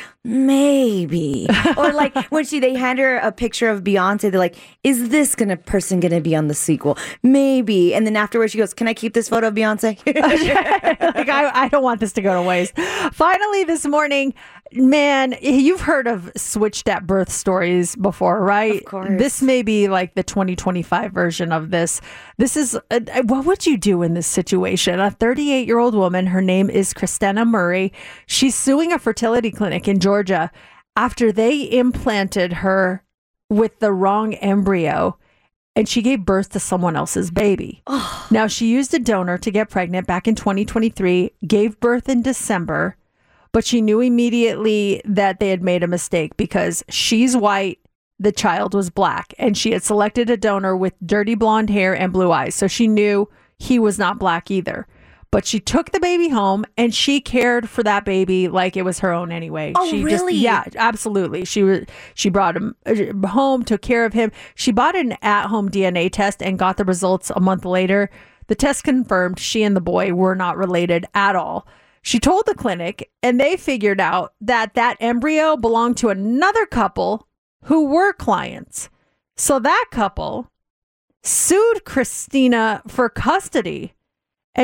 maybe. Or like when they hand her a picture of Beyonce, they're like, is this person gonna be on the sequel? Maybe. And then afterwards she goes, can I keep this photo of Beyonce? Like, I don't want this to go to waste. Finally this morning, man, you've heard of switched at birth stories before, right? Of course. This may be like the 2025 version of this. This is, what would you do in this situation? A 38-year-old woman, her name is Christina Murray. She's suing a fertility clinic in Georgia after they implanted her with the wrong embryo and she gave birth to someone else's baby. Now, she used a donor to get pregnant back in 2023, gave birth in December, but she knew immediately that they had made a mistake because she's white, the child was black, and she had selected a donor with dirty blonde hair and blue eyes. So she knew he was not black either. But she took the baby home and she cared for that baby like it was her own anyway. Oh, she really? Yeah, absolutely. She brought him home, took care of him. She bought an at-home DNA test and got the results a month later. The test confirmed she and the boy were not related at all. She told the clinic and they figured out that that embryo belonged to another couple who were clients. So that couple sued Christina for custody. And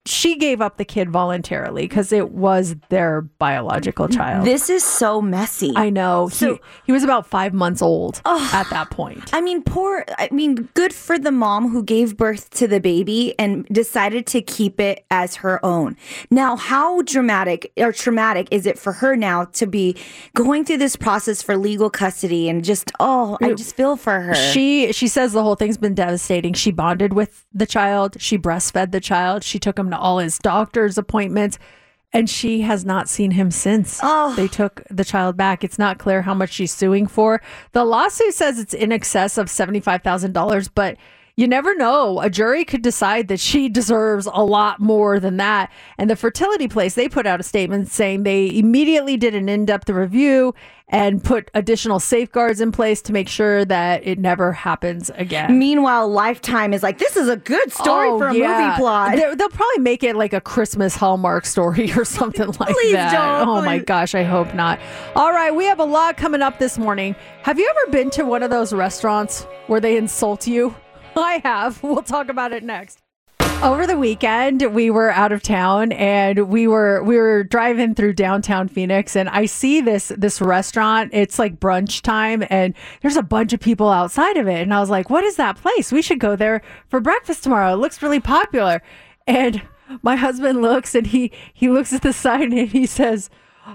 she gave up the kid voluntarily because it was their biological child. This is so messy. I know. So, he was about 5 months old at that point. I mean, good for the mom who gave birth to the baby and decided to keep it as her own. Now, how dramatic or traumatic is it for her now to be going through this process for legal custody and just, I just feel for her. She says the whole thing's been devastating. She bonded with the child. She breastfed the child. She took him to all his doctor's appointments, and she has not seen him since. They took the child back. It's not clear how much she's suing for. The lawsuit says it's in excess of $75,000, but you never know. A jury could decide that she deserves a lot more than that. And the fertility place, they put out a statement saying they immediately did an in-depth review and put additional safeguards in place to make sure that it never happens again. Meanwhile, Lifetime is like, this is a good story for a movie plot. They'll probably make it like a Christmas Hallmark story or something like Please that. don't. Oh my gosh, I hope not. All right, we have a lot coming up this morning. Have you ever been to one of those restaurants where they insult you? I have. We'll talk about it next. Over the weekend, we were out of town and we were driving through downtown Phoenix, and I see this restaurant. It's like brunch time and there's a bunch of people outside of it. And I was like, what is that place? We should go there for breakfast tomorrow. It looks really popular. And my husband looks and he looks at the sign and he says,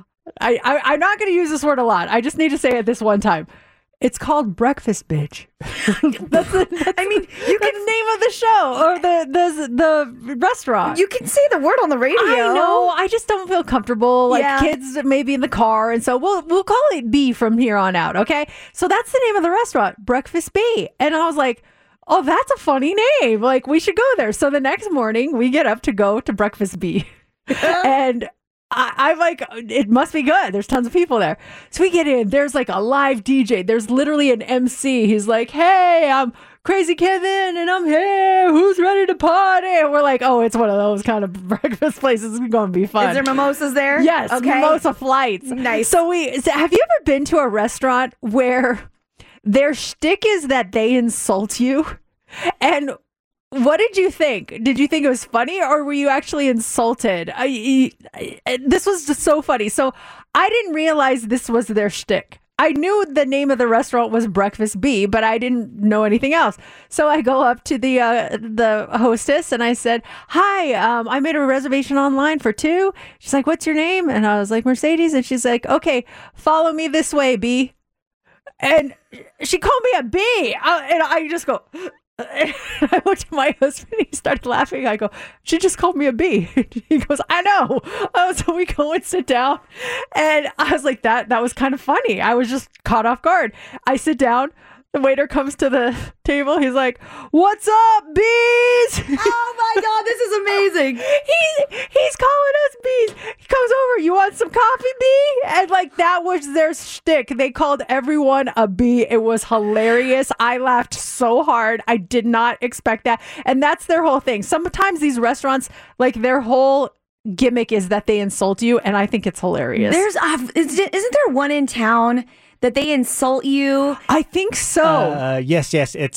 I'm not going to use this word a lot. I just need to say it this one time. It's called Breakfast Bitch. That's the name of the show or the restaurant. You can say the word on the radio. I know. I just don't feel comfortable. Like kids maybe in the car, and so we'll call it B from here on out. Okay. So that's the name of the restaurant, Breakfast B. And I was like, oh, that's a funny name. Like we should go there. So the next morning we get up to go to Breakfast B, and I'm like, it must be good. There's tons of people there. So we get in. There's like a live DJ. There's literally an MC. He's like, hey, I'm Crazy Kevin and I'm here. Who's ready to party? And we're like, oh, it's one of those kind of breakfast places. It's going to be fun. Is there mimosas there? Yes. Okay. Mimosa flights. Nice. So have you ever been to a restaurant where their shtick is that they insult you? And what did you think? Did you think it was funny or were you actually insulted? This was just so funny. So I didn't realize this was their shtick. I knew the name of the restaurant was Breakfast B, but I didn't know anything else. So I go up to the hostess and I said, hi, I made a reservation online for 2. She's like, what's your name? And I was like, Mercedes. And she's like, okay, follow me this way, B. And she called me a B. And I just go... I looked at my husband, he started laughing. I go, she just called me a B. He goes, I know. So we go and sit down. And I was like, that was kind of funny. I was just caught off guard. I sit down. The waiter comes to the table. He's like, what's up, bees? Oh my God, this is amazing. He's calling us bees. He comes over, you want some coffee, bee? And like that was their shtick. They called everyone a bee. It was hilarious. I laughed so hard. I did not expect that. And that's their whole thing. Sometimes these restaurants, like their whole gimmick is that they insult you. And I think it's hilarious. Isn't there one in town that they insult you? I think so. Yes. It's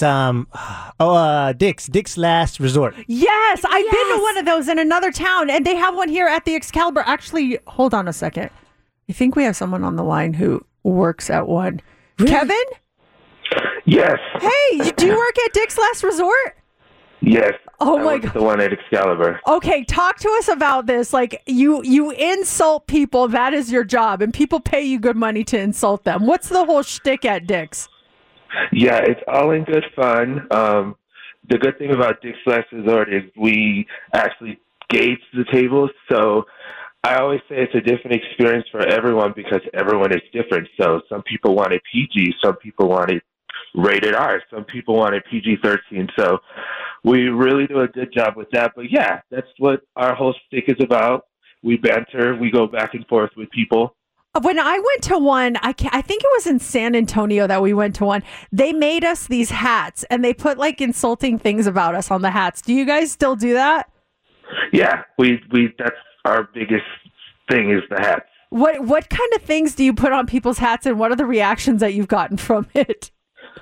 Dick's Last Resort. Yes, I've been to one of those in another town, and they have one here at the Excalibur. Actually, hold on a second. I think we have someone on the line who works at one. Really? Kevin? Yes. Hey, do you work at Dick's Last Resort? Yes. Oh my God. The one at Excalibur. Okay, talk to us about this. Like you insult people, that is your job, and people pay you good money to insult them. What's the whole shtick at Dick's? Yeah, it's all in good fun. The good thing about Dick's Last Resort is we actually gauge the tables, so I always say it's a different experience for everyone because everyone is different. So some people want it PG, some people want it rated R, some people want it PG-13. So we really do a good job with that. But yeah, that's what our whole stick is about. We banter, we go back and forth with people. When I went to one, I think it was in San Antonio that we went to one, they made us these hats and they put like insulting things about us on the hats. Do you guys still do that? Yeah, we that's our biggest thing is the hats. What kind of things do you put on people's hats and what are the reactions that you've gotten from it?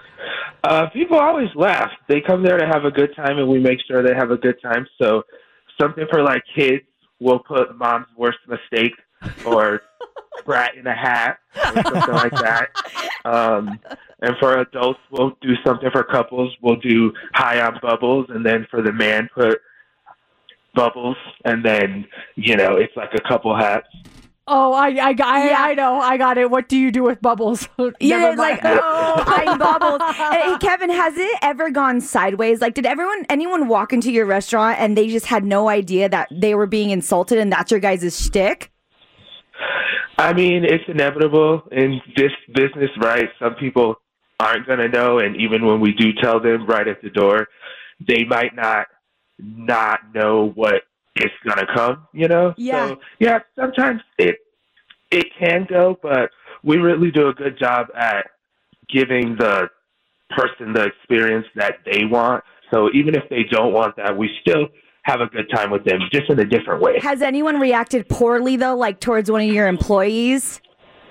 People always laugh. They come there to have a good time, and we make sure they have a good time. So something for like kids, we'll put mom's worst mistake or brat in a hat or something like that. And for adults, we'll do something for couples. We'll do high on bubbles, and then for the man, put bubbles, and then it's like a couple hats. Oh, I know. I got it. What do you do with bubbles? Yeah, like, high bubbles. Hey, Kevin, has it ever gone sideways? Like, did anyone walk into your restaurant and they just had no idea that they were being insulted and that's your guys' shtick? I mean, it's inevitable in this business, right? Some people aren't going to know, and even when we do tell them right at the door, they might not know what is going to come, Yeah. So, yeah, sometimes it can go, but we really do a good job at giving the person the experience that they want. So even if they don't want that, we still have a good time with them, just in a different way. Has anyone reacted poorly, though, like towards one of your employees?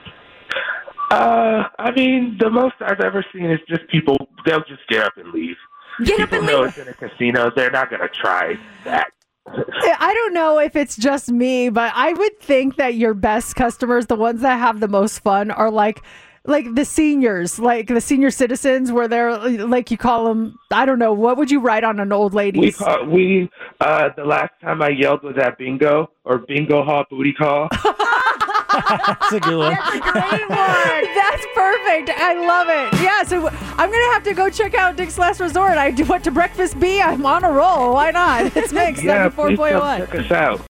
I mean, the most I've ever seen is just people, they'll just get up and leave. People know it's in a casino. They're not going to try that. I don't know if it's just me, but I would think that your best customers, the ones that have the most fun, are like the seniors, like the senior citizens, where they're like, you call them, I don't know, what would you write on an old lady's? The last time I yelled was at bingo hall booty call. That's a good one. That's a great one. That's perfect. I love it. Yeah, so I'm going to have to go check out Dick's Last Resort. I do what to breakfast be. I'm on a roll. Why not? It's Mix 94.1. Check us out.